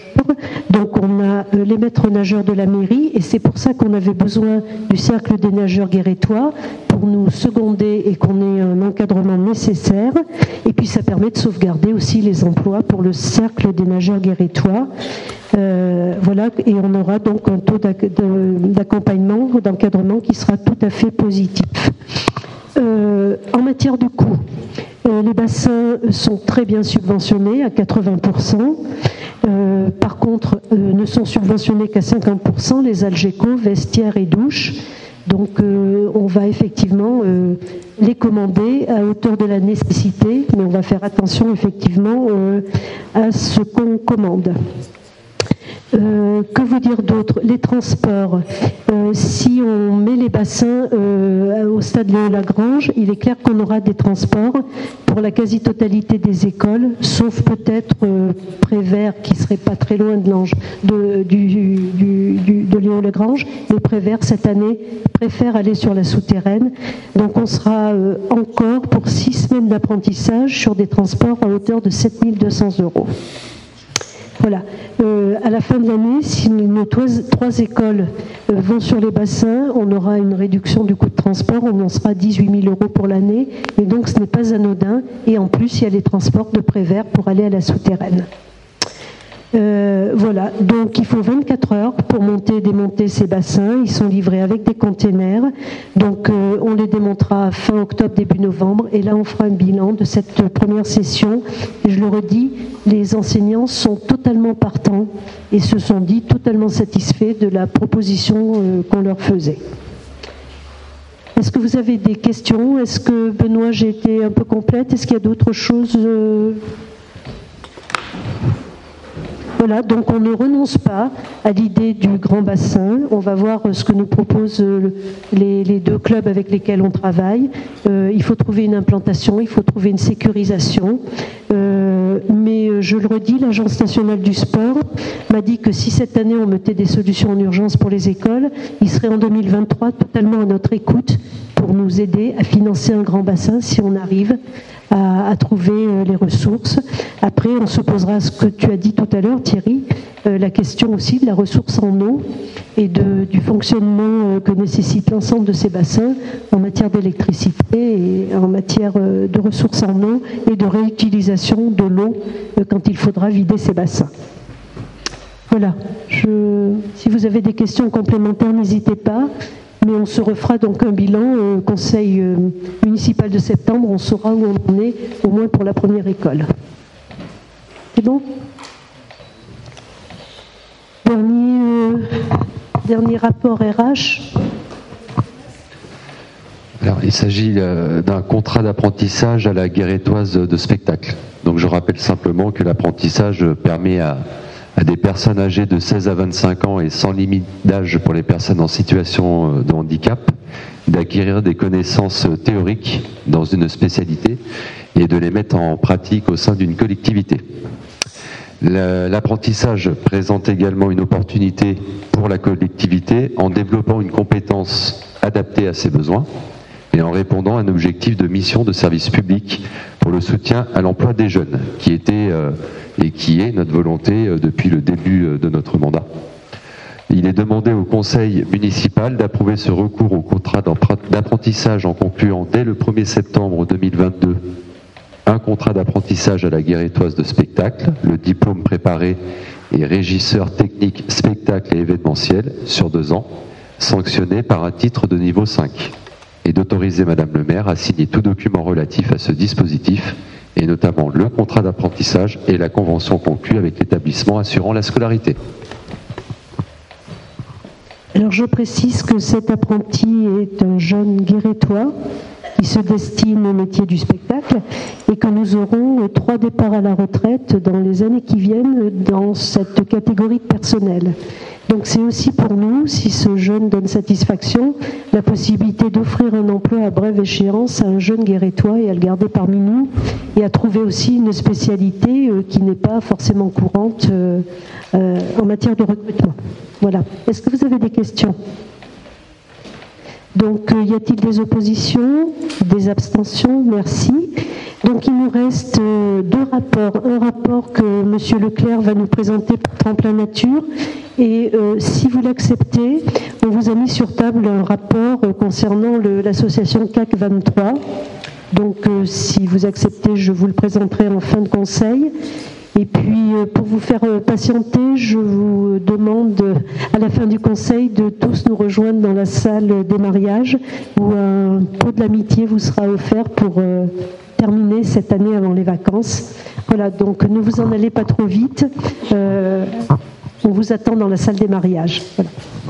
donc on a euh, les maîtres nageurs de la mairie, et c'est pour ça qu'on avait besoin du cercle des nageurs guérétois pour nous seconder et qu'on ait un encadrement nécessaire. Et puis ça permet de sauvegarder aussi les emplois pour le cercle des nageurs guérétois. Euh, voilà, et on aura donc un taux d'accompagnement, d'encadrement qui sera tout à fait positif. Euh, en matière de coûts, euh, les bassins sont très bien subventionnés à quatre-vingts pour cent. Euh, par contre, euh, ne sont subventionnés qu'à cinquante pour cent les algéco, vestiaires et douches. Donc euh, on va effectivement euh, les commander à hauteur de la nécessité, mais on va faire attention effectivement euh, à ce qu'on commande. Euh, que vous dire d'autre? Les transports. Euh, si on met les bassins euh, au stade Léon-Lagrange, il est clair qu'on aura des transports pour la quasi-totalité des écoles, sauf peut-être euh, Prévert, qui serait pas très loin de, de, du, du, du, de Léon-Lagrange, mais Prévert, cette année, préfère aller sur la souterraine. Donc on sera euh, encore pour six semaines d'apprentissage sur des transports à hauteur de sept mille deux cents euros. Voilà. Euh, à la fin de l'année, si nos trois, trois écoles euh, vont sur les bassins, on aura une réduction du coût de transport, on en sera à dix-huit mille euros pour l'année, et donc ce n'est pas anodin. Et en plus, il y a les transports de Prévert pour aller à la souterraine. Euh, voilà, donc il faut vingt-quatre heures pour monter et démonter ces bassins. Ils sont livrés avec des containers. Donc euh, on les démontera fin octobre, début novembre. Et là, on fera un bilan de cette première session. Et je le redis, les enseignants sont totalement partants et se sont dit totalement satisfaits de la proposition euh, qu'on leur faisait. Est-ce que vous avez des questions? Est-ce que, Benoît, j'ai été un peu complète? Est-ce qu'il y a d'autres choses euh... Voilà, donc on ne renonce pas à l'idée du grand bassin. On va voir ce que nous proposent les, les deux clubs avec lesquels on travaille. Euh, il faut trouver une implantation, il faut trouver une sécurisation. Euh, mais je le redis, l'Agence nationale du sport m'a dit que si cette année on mettait des solutions en urgence pour les écoles, il serait en deux mille vingt-trois totalement à notre écoute pour nous aider à financer un grand bassin si on arrive à, à trouver les ressources. Après, on se posera ce que tu as dit tout à l'heure, Thierry, euh, la question aussi de la ressource en eau et de, du fonctionnement euh, que nécessite l'ensemble de ces bassins en matière d'électricité et en matière euh, de ressources en eau et de réutilisation de l'eau euh, quand il faudra vider ces bassins. Voilà. Je, si vous avez des questions complémentaires, n'hésitez pas. Mais on se refera donc un bilan au conseil municipal de septembre. On saura où on en est, au moins pour la première école. C'est bon? Dernier, euh, dernier rapport R H.
il s'agit euh, d'un contrat d'apprentissage à la guérétoise de spectacle. Donc je rappelle simplement que l'apprentissage permet à, à des personnes âgées de seize à vingt-cinq ans et sans limite d'âge pour les personnes en situation de handicap d'acquérir des connaissances théoriques dans une spécialité et de les mettre en pratique au sein d'une collectivité. L'apprentissage présente également une opportunité pour la collectivité en développant une compétence adaptée à ses besoins et en répondant à un objectif de mission de service public pour le soutien à l'emploi des jeunes, qui était euh, et qui est notre volonté euh, depuis le début euh, de notre mandat. Il est demandé au conseil municipal d'approuver ce recours au contrat d'apprentissage en concluant dès le premier septembre deux mille vingt-deux un contrat d'apprentissage à la guérétoise de spectacle, le diplôme préparé et régisseur technique spectacle et événementiel sur deux ans, sanctionné par un titre de niveau cinq, et d'autoriser Madame le maire à signer tout document relatif à ce dispositif, et notamment le contrat d'apprentissage et la convention conclue avec l'établissement assurant la scolarité.
Alors je précise que cet apprenti est un jeune guérétois qui se destine au métier du spectacle et que nous aurons trois départs à la retraite dans les années qui viennent dans cette catégorie de personnel. Donc c'est aussi pour nous, si ce jeune donne satisfaction, la possibilité d'offrir un emploi à brève échéance à un jeune guérétois et à le garder parmi nous et à trouver aussi une spécialité qui n'est pas forcément courante euh, euh, en matière de recrutement. Voilà. Est-ce que vous avez des questions ? Donc, euh, y a-t-il des oppositions, des abstentions? Merci. Donc, il nous reste euh, deux rapports. Un rapport que M. Leclerc va nous présenter pour Tremplin Nature. Et euh, si vous l'acceptez, on vous a mis sur table un rapport euh, concernant le, l'association C A C vingt-trois. Donc, euh, si vous acceptez, je vous le présenterai en fin de conseil. Et puis, pour vous faire patienter, je vous demande à la fin du conseil de tous nous rejoindre dans la salle des mariages où un pot de l'amitié vous sera offert pour terminer cette année avant les vacances. Voilà, donc ne vous en allez pas trop vite. Euh, on vous attend dans la salle des mariages. Voilà.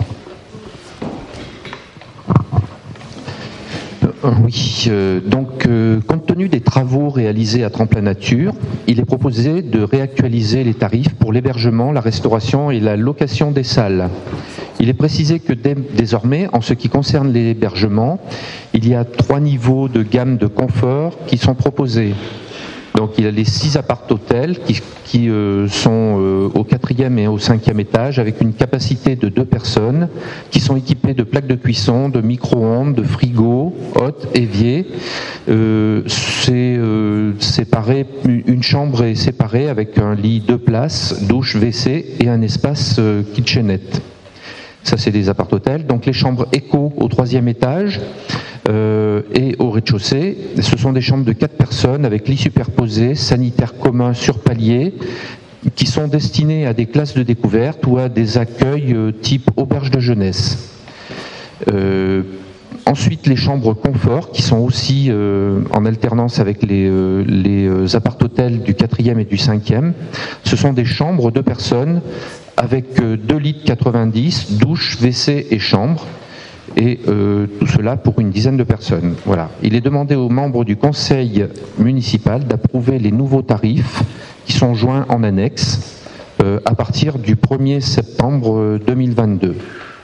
Oui, euh, donc euh, compte tenu des travaux réalisés à Tremplin Nature, il est proposé de réactualiser les tarifs pour l'hébergement, la restauration et la location des salles. Il est précisé que dès, désormais, en ce qui concerne l'hébergement, il y a trois niveaux de gamme de confort qui sont proposés. Donc il y a les six appart-hôtels qui, qui euh, sont euh, au quatrième et au cinquième étage avec une capacité de deux personnes qui sont équipés de plaques de cuisson, de micro-ondes, de frigo, hôtes, éviers. Euh, c'est euh, séparé, une chambre est séparée avec un lit deux places, douche, W C et un espace euh, kitchenette. Ça, c'est des appart-hôtels. Donc les chambres éco au troisième étage euh, et au rez-de-chaussée, ce sont des chambres de quatre personnes avec lits superposés, sanitaires communs sur palier, qui sont destinées à des classes de découverte ou à des accueils euh, type auberge de jeunesse. Euh, Ensuite, les chambres confort, qui sont aussi euh, en alternance avec les, euh, les appart-hôtels du quatrième et du cinquième. Ce sont des chambres de personnes avec euh, deux lits de quatre-vingt-dix, douche, W C et chambre. Et euh, tout cela pour une dizaine de personnes. Voilà. Il est demandé aux membres du conseil municipal d'approuver les nouveaux tarifs qui sont joints en annexe euh, à partir du premier septembre deux mille vingt-deux.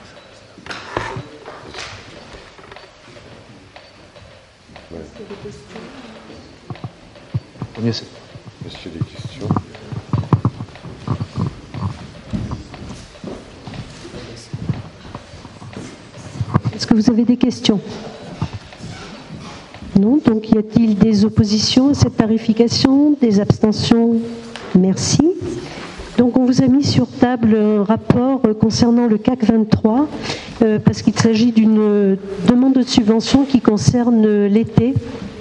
Est-ce qu'il y a des questions?
Est-ce que vous avez des questions? Non. Donc, y a-t-il des oppositions à cette tarification? Des abstentions? Merci. Donc, on vous a mis sur table un rapport concernant le C A C vingt-trois, euh, parce qu'il s'agit d'une demande de subvention qui concerne l'été.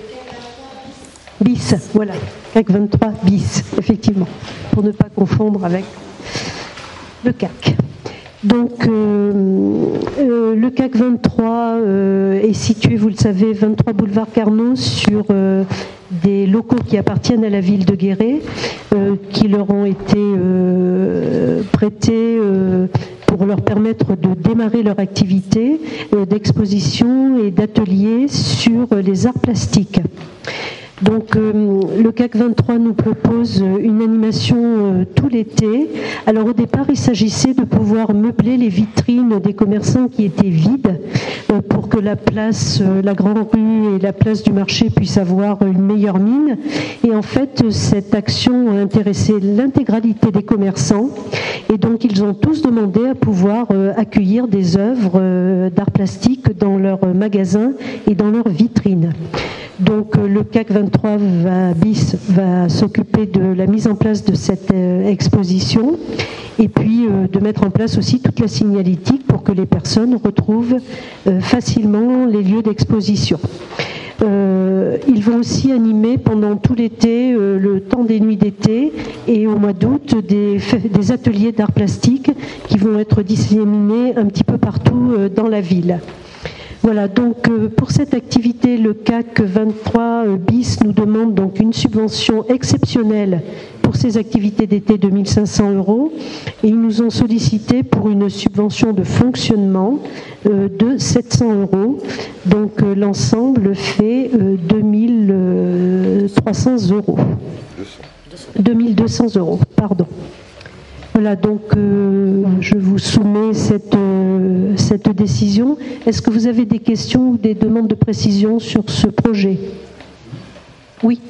Bis, voilà, C A C vingt-trois bis, effectivement, pour ne pas confondre avec le C A C. Donc, euh, euh, le C A C vingt-trois euh, est situé, vous le savez, vingt-trois boulevard Carnot, sur euh, des locaux qui appartiennent à la ville de Guéret, euh, qui leur ont été euh, prêtés euh, pour leur permettre de démarrer leur activité d'exposition et d'atelier sur les arts plastiques. Donc euh, le C A C vingt-trois nous propose une animation euh, tout l'été. Alors au départ, il s'agissait de pouvoir meubler les vitrines des commerçants qui étaient vides euh, pour que la place, euh, la grande rue et la place du marché puissent avoir une meilleure mine. Et en fait, cette action a intéressé l'intégralité des commerçants. Et donc ils ont tous demandé à pouvoir euh, accueillir des œuvres euh, d'art plastique dans leurs magasins et dans leurs vitrines. Donc le C A C vingt-trois va, bis va s'occuper de la mise en place de cette euh, exposition et puis euh, de mettre en place aussi toute la signalétique pour que les personnes retrouvent euh, facilement les lieux d'exposition. Euh, ils vont aussi animer pendant tout l'été, euh, le temps des nuits d'été et au mois d'août, des, des ateliers d'art plastique qui vont être disséminés un petit peu partout euh, dans la ville. Voilà, donc euh, pour cette activité, le C A C vingt-trois bis nous demande donc une subvention exceptionnelle pour ces activités d'été de mille cinq cents euros et ils nous ont sollicité pour une subvention de fonctionnement euh, de sept cents euros. Donc euh, l'ensemble fait euh, deux mille trois cents euros. deux mille deux cents euros, pardon. Voilà, donc euh, je vous soumets cette, euh, cette décision. Est-ce que vous avez des questions ou des demandes de précision sur ce projet? Oui.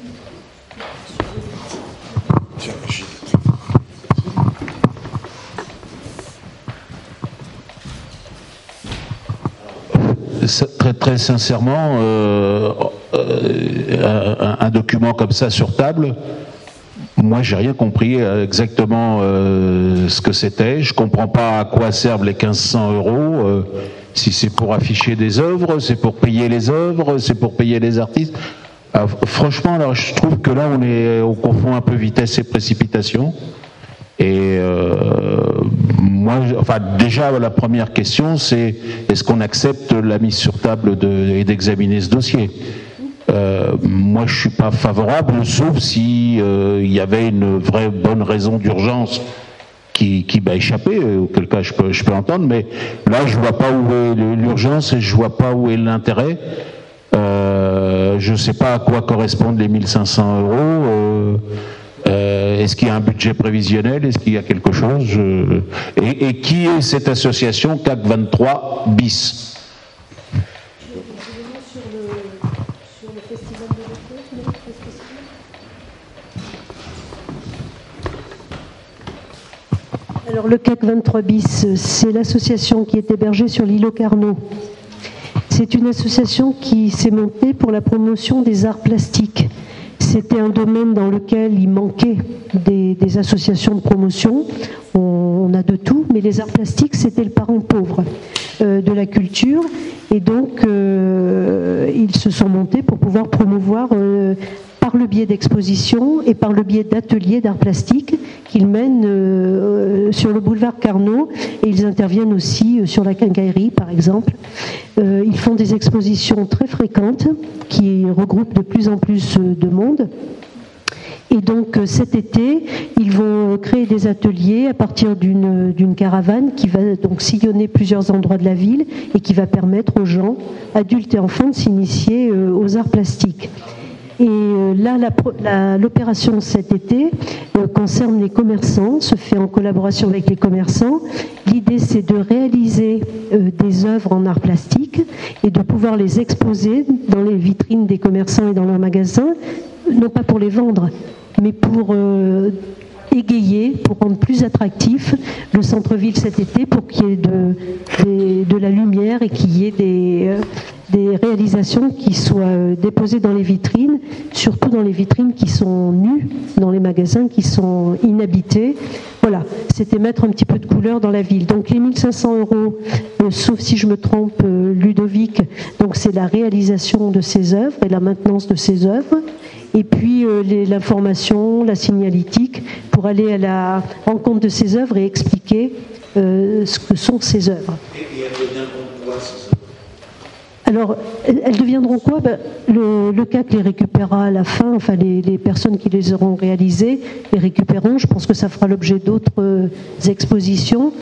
Très, très sincèrement, euh, euh, un, un document comme ça sur table, moi, j'ai rien compris exactement euh, ce que c'était. Je comprends pas à quoi servent les quinze cents euros. Euh, si c'est pour afficher des œuvres, c'est pour payer les œuvres, c'est pour payer les artistes. Alors, franchement, alors, je trouve que là, on est, on confond un peu vitesse et précipitation. Et euh, moi, enfin, déjà, la première question, c'est est-ce qu'on accepte la mise sur table de, et d'examiner ce dossier? Euh, moi, je suis pas favorable, sauf si euh, il y avait une vraie bonne raison d'urgence qui, qui m'a échappé, auquel cas je peux, je peux entendre. Mais là, je vois pas où est l'urgence et je vois pas où est l'intérêt. Euh, je sais pas à quoi correspondent les mille cinq cents euros. Euh, euh, est-ce qu'il y a un budget prévisionnel? Est-ce qu'il y a quelque chose? Je... et, et qui est cette association C A C vingt-trois bis?
Alors le C A C vingt-trois bis, c'est l'association qui est hébergée sur l'îlot Carnot. C'est une association qui s'est montée pour la promotion des arts plastiques. C'était un domaine dans lequel il manquait des, des associations de promotion. On, on a de tout, mais les arts plastiques, c'était le parent pauvre euh, de la culture. Et donc, euh, ils se sont montés pour pouvoir promouvoir euh, par le biais d'expositions et par le biais d'ateliers d'art plastique qu'ils mènent euh, sur le boulevard Carnot, et ils interviennent aussi sur la quincaillerie par exemple. Euh, ils font des expositions très fréquentes qui regroupent de plus en plus de monde. Et donc cet été, ils vont créer des ateliers à partir d'une d'une caravane qui va donc sillonner plusieurs endroits de la ville et qui va permettre aux gens, adultes et enfants, de s'initier euh, aux arts plastiques. Et là, l'opération cet été euh, concerne les commerçants, se fait en collaboration avec les commerçants. L'idée, c'est de réaliser euh, des œuvres en art plastique et de pouvoir les exposer dans les vitrines des commerçants et dans leurs magasins, non pas pour les vendre, mais pour euh, égayer, pour rendre plus attractif le centre-ville cet été, pour qu'il y ait de, de, de la lumière et qu'il y ait des... Euh, des réalisations qui soient déposées dans les vitrines, surtout dans les vitrines qui sont nues, dans les magasins qui sont inhabités. Voilà, c'était mettre un petit peu de couleur dans la ville. Donc les mille cinq cents euros, euh, sauf si je me trompe, euh, Ludovic, donc c'est la réalisation de ces œuvres et la maintenance de ces œuvres. Et puis euh, l'information, la signalétique, pour aller à la rencontre de ces œuvres et expliquer euh, ce que sont ces œuvres. Et elles deviendront quoi, ces œuvres ? Alors, elles deviendront quoi? Ben, le, le C A C les récupérera à la fin, enfin les, les personnes qui les auront réalisées les récupéreront. Je pense que ça fera l'objet d'autres expositions.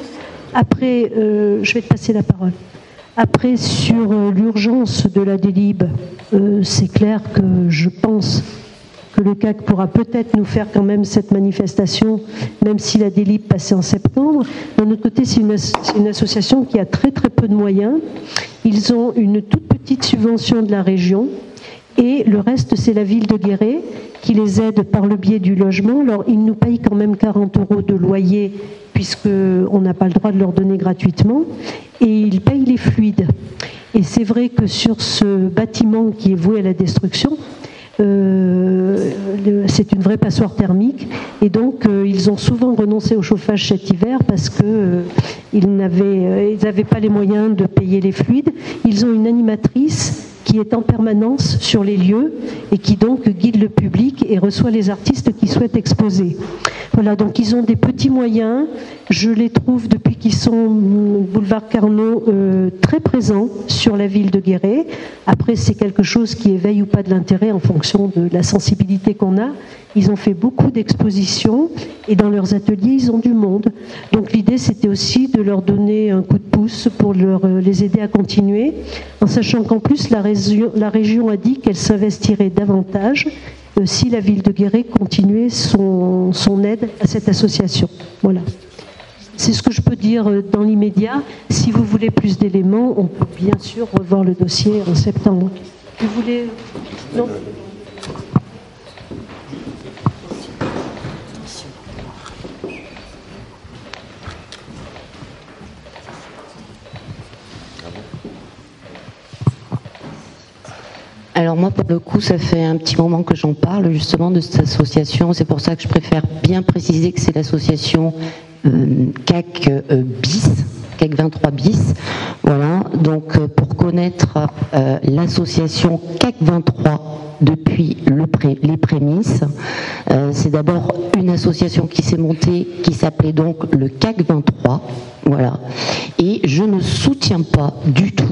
Après, euh, je vais te passer la parole. Après, sur euh, l'urgence de la délib, euh, c'est clair que je pense que le C A C pourra peut-être nous faire quand même cette manifestation, même si la délib passait en septembre. D'un autre côté, c'est une, c'est une association qui a très très peu de moyens. Ils ont une toute petite subvention de la région et le reste, c'est la ville de Guéret qui les aide par le biais du logement. Alors, ils nous payent quand même quarante euros de loyer puisqu'on n'a pas le droit de leur donner gratuitement, et ils payent les fluides. Et c'est vrai que sur ce bâtiment qui est voué à la destruction, euh, c'est une vraie passoire thermique, et donc euh, ils ont souvent renoncé au chauffage cet hiver parce qu'ils euh, n'avaient euh, ils n'avaient pas les moyens de payer les fluides. Ils ont une animatrice qui est en permanence sur les lieux et qui donc guide le public et reçoit les artistes qui souhaitent exposer. Voilà, donc ils ont des petits moyens. Je les trouve, depuis qu'ils sont boulevard Carnot, euh, très présents sur la ville de Guéret. Après, c'est quelque chose qui éveille ou pas de l'intérêt en fonction de la sensibilité qu'on a. Ils ont fait beaucoup d'expositions et dans leurs ateliers, ils ont du monde. Donc l'idée, c'était aussi de leur donner un coup de pouce pour leur, euh, les aider à continuer, en sachant qu'en plus, la région, la région a dit qu'elle s'investirait davantage euh, si la ville de Guéret continuait son, son aide à cette association. Voilà. C'est ce que je peux dire dans l'immédiat. Si vous voulez plus d'éléments, on peut bien sûr revoir le dossier en septembre. Vous voulez... Non ?
Alors moi, pour le coup, ça fait un petit moment que j'en parle justement de cette association. C'est pour ça que je préfère bien préciser que c'est l'association euh, C A C euh, bis, C A C vingt-trois bis. Voilà, donc euh, pour connaître euh, l'association C A C vingt-trois depuis le pré, les prémices, euh, c'est d'abord une association qui s'est montée, qui s'appelait donc le C A C vingt-trois. Voilà, et je ne soutiens pas du tout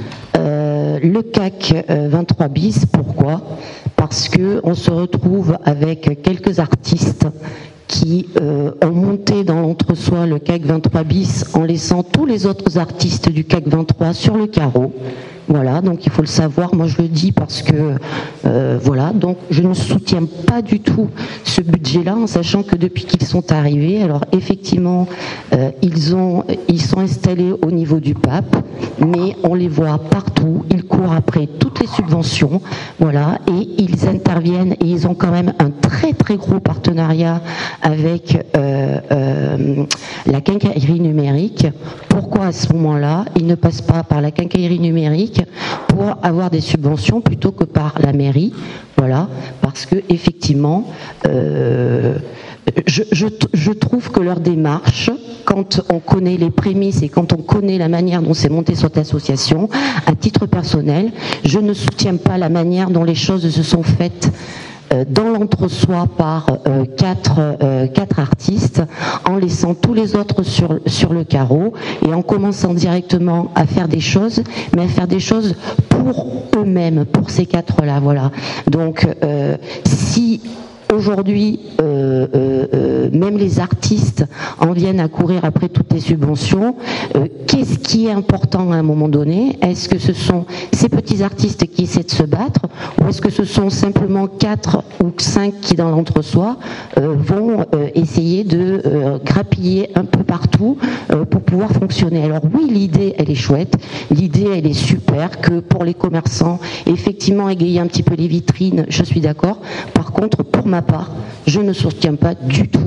Euh, le C A C vingt-trois bis. Pourquoi ? Parce que on se retrouve avec quelques artistes qui euh, ont monté dans l'entre-soi le C A C vingt-trois bis en laissant tous les autres artistes du C A C vingt-trois sur le carreau. Voilà, donc il faut le savoir, moi je le dis parce que, euh, voilà, donc je ne soutiens pas du tout ce budget-là, en sachant que depuis qu'ils sont arrivés, alors effectivement, euh, ils, ont, ils sont installés au niveau du pape, mais on les voit partout, ils courent après toutes les subventions, voilà, et ils interviennent, et ils ont quand même un très très gros partenariat avec euh, euh, la quincaillerie numérique. Pourquoi à ce moment-là, ils ne passent pas par la quincaillerie numérique pour avoir des subventions plutôt que par la mairie? Voilà, parce que effectivement, euh, je, je, je trouve que leur démarche, quand on connaît les prémices et quand on connaît la manière dont c'est monté cette association, à titre personnel, je ne soutiens pas la manière dont les choses se sont faites dans l'entre-soi par euh, quatre, euh, quatre artistes, en laissant tous les autres sur, sur le carreau et en commençant directement à faire des choses, mais à faire des choses pour eux-mêmes, pour ces quatre-là. Voilà. Donc, euh, si aujourd'hui, euh, euh, euh, même les artistes en viennent à courir après toutes les subventions, euh, qu'est-ce qui est important à un moment donné? Est-ce que ce sont ces petits artistes qui essaient de se battre, ou est-ce que ce sont simplement quatre ou cinq qui, dans l'entre-soi, euh, vont euh, essayer de euh, grappiller un peu partout euh, pour pouvoir fonctionner? Alors oui, l'idée, elle est chouette, l'idée, elle est super, que pour les commerçants, effectivement, égayer un petit peu les vitrines, je suis d'accord. Par contre, pour ma part, je ne soutiens pas du tout,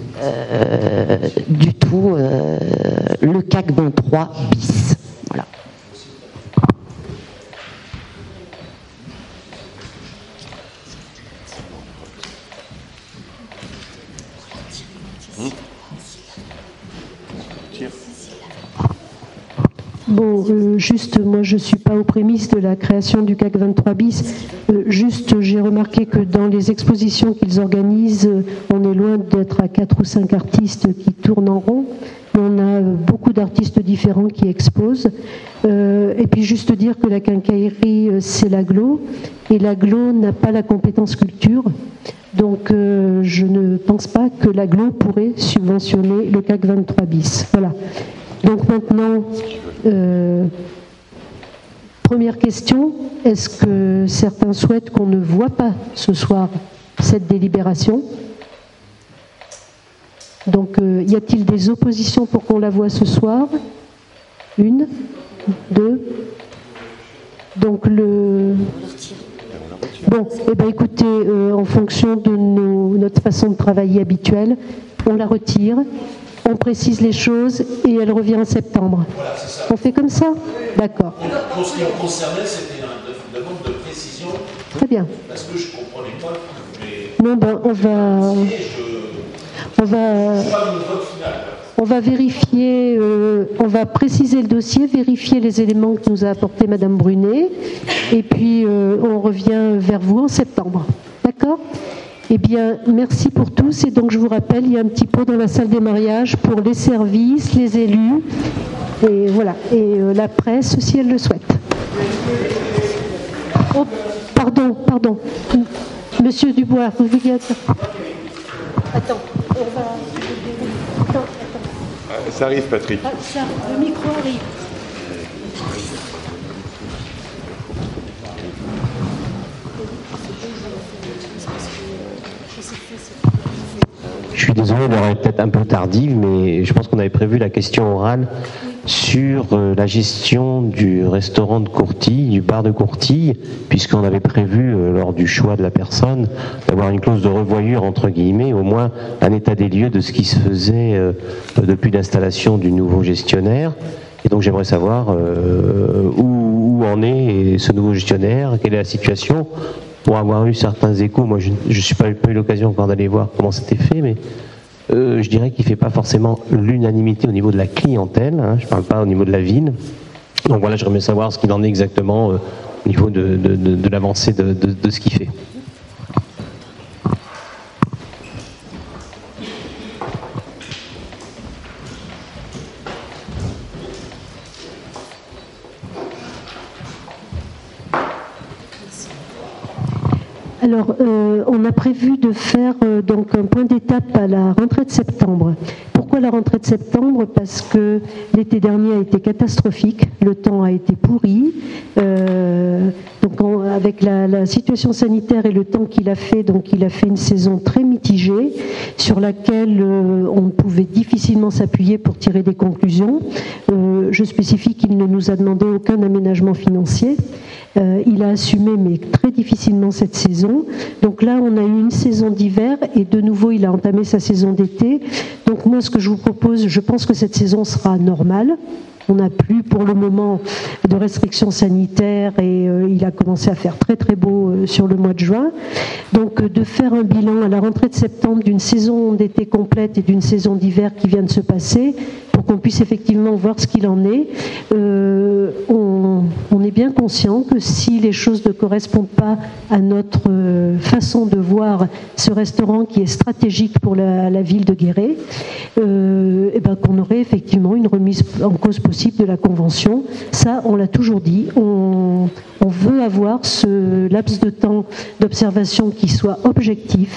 euh, du tout euh, le C A C vingt-trois bis. Voilà.
Bon, euh, juste, moi je ne suis pas aux prémices de la création du C A C vingt-trois bis. Euh, juste, j'ai remarqué que dans les expositions qu'ils organisent, euh, on est loin d'être à quatre ou cinq artistes qui tournent en rond. On a beaucoup d'artistes différents qui exposent. Euh, et puis juste dire que la quincaillerie, euh, c'est l'agglo. Et l'agglo n'a pas la compétence culture. Donc euh, je ne pense pas que l'agglo pourrait subventionner le C A C vingt-trois bis. Voilà. Donc maintenant, euh, première question, est-ce que certains souhaitent qu'on ne voit pas ce soir cette délibération ? Donc, euh, y a-t-il des oppositions pour qu'on la voie ce soir ? Une, deux. Donc le. Bon, eh ben écoutez, euh, en fonction de nos, notre façon de travailler habituelle, on la retire, on précise les choses et elle revient en septembre.
Voilà, c'est ça.
On fait comme ça ? D'accord.
Pour ce qui me concernait, c'était une demande de précision.
Très bien.
Parce que je ne comprenais pas. Mais...
Non, ben on va. On va. On va vérifier, euh, on va préciser le dossier, vérifier les éléments que nous a apportés Madame Brunet, et puis euh, on revient vers vous en septembre. D'accord ? Eh bien, merci pour tous. Et donc, je vous rappelle, il y a un petit pot dans la salle des mariages pour les services, les élus, et voilà, et euh, la presse, si elle le souhaite. Oh, pardon, pardon. Monsieur Dubois, vous vouliez... Attends, on va... Attends.
Ça arrive, Patrick.
Ah, ça, le micro arrive.
Je suis désolé d'être peut-être un peu tardive, mais je pense qu'on avait prévu la question orale sur la gestion du restaurant de Courtille, du bar de Courtille, puisqu'on avait prévu, lors du choix de la personne, d'avoir une clause de revoyure, entre guillemets, au moins un état des lieux de ce qui se faisait depuis l'installation du nouveau gestionnaire. Et donc j'aimerais savoir euh, où, où en est ce nouveau gestionnaire, quelle est la situation, pour avoir eu certains échos. Moi, je n'ai pas, pas eu l'occasion encore d'aller voir comment c'était fait, mais euh, je dirais qu'il ne fait pas forcément l'unanimité au niveau de la clientèle, hein, je ne parle pas au niveau de la ville. Donc voilà, j'aimerais savoir ce qu'il en est exactement euh, au niveau de, de, de, de l'avancée de, de, de ce qu'il fait.
Alors, euh, on a prévu de faire euh, donc un point d'étape à la rentrée de septembre. Pourquoi la rentrée de septembre ? Parce que l'été dernier a été catastrophique, le temps a été pourri. Euh, donc, on, avec la, la situation sanitaire et le temps qu'il a fait, donc il a fait une saison très mitigée sur laquelle euh, on pouvait difficilement s'appuyer pour tirer des conclusions. Euh, je spécifie qu'il ne nous a demandé aucun aménagement financier. Euh, il a assumé, mais très difficilement, cette saison. Donc là, on a eu une saison d'hiver et de nouveau, il a entamé sa saison d'été. Donc moi, ce que je vous propose, je pense que cette saison sera normale. On n'a plus pour le moment de restrictions sanitaires et euh, il a commencé à faire très très beau euh, sur le mois de juin. Donc euh, de faire un bilan à la rentrée de septembre d'une saison d'été complète et d'une saison d'hiver qui vient de se passer pour qu'on puisse effectivement voir ce qu'il en est. Euh, on, on est bien conscient que si les choses ne correspondent pas à notre euh, façon de voir ce restaurant qui est stratégique pour la, la ville de Guéret, euh, et ben qu'on aurait effectivement une remise en cause possible de la convention. Ça, on l'a toujours dit. On, on veut avoir ce laps de temps d'observation qui soit objectif.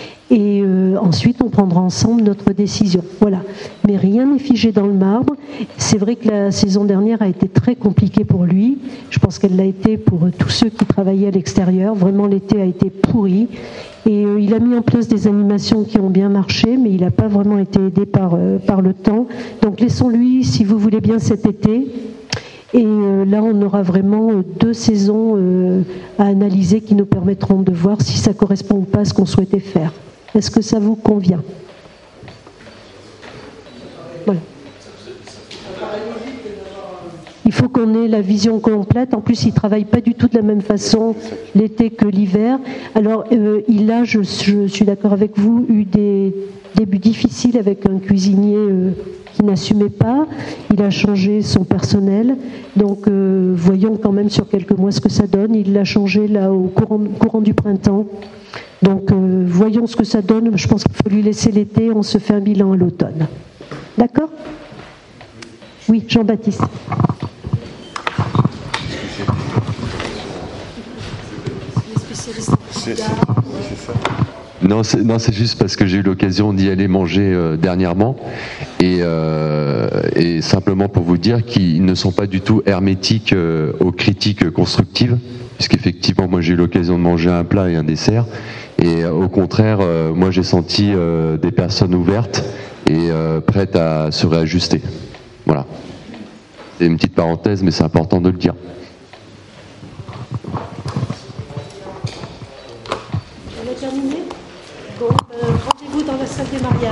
Et euh, ensuite, on prendra ensemble notre décision. Voilà. Mais rien n'est figé dans le marbre. C'est vrai que la saison dernière a été très compliquée pour lui. Je pense qu'elle l'a été pour tous ceux qui travaillaient à l'extérieur. Vraiment, l'été a été pourri. Et euh, il a mis en place des animations qui ont bien marché, mais il n'a pas vraiment été aidé par, euh, par le temps. Donc laissons-lui, si vous voulez bien, cet été. Et euh, là, on aura vraiment euh, deux saisons euh, à analyser qui nous permettront de voir si ça correspond ou pas à ce qu'on souhaitait faire. Est-ce que ça vous convient ? Voilà. Il faut qu'on ait la vision complète. En plus, il ne travaille pas du tout de la même façon l'été que l'hiver. Alors, euh, il a, je, je suis d'accord avec vous, eu des débuts difficiles avec un cuisinier euh, qui n'assumait pas. Il a changé son personnel. Donc, euh, voyons quand même sur quelques mois ce que ça donne. Il l'a changé là au courant, courant du printemps. Donc, euh, voyons ce que ça donne. Je pense qu'il faut lui laisser l'été. On se fait un bilan à l'automne. D'accord ? Oui, Jean-Baptiste.
C'est ça.
Non, c'est, non, c'est juste parce que j'ai eu l'occasion d'y aller manger euh, dernièrement et, euh, et simplement pour vous dire qu'ils ne sont pas du tout hermétiques euh, aux critiques constructives, puisqu'effectivement moi j'ai eu l'occasion de manger un plat et un dessert et euh, au contraire euh, moi j'ai senti euh, des personnes ouvertes et euh, prêtes à se réajuster. Voilà. C'est une petite parenthèse mais c'est important de le dire.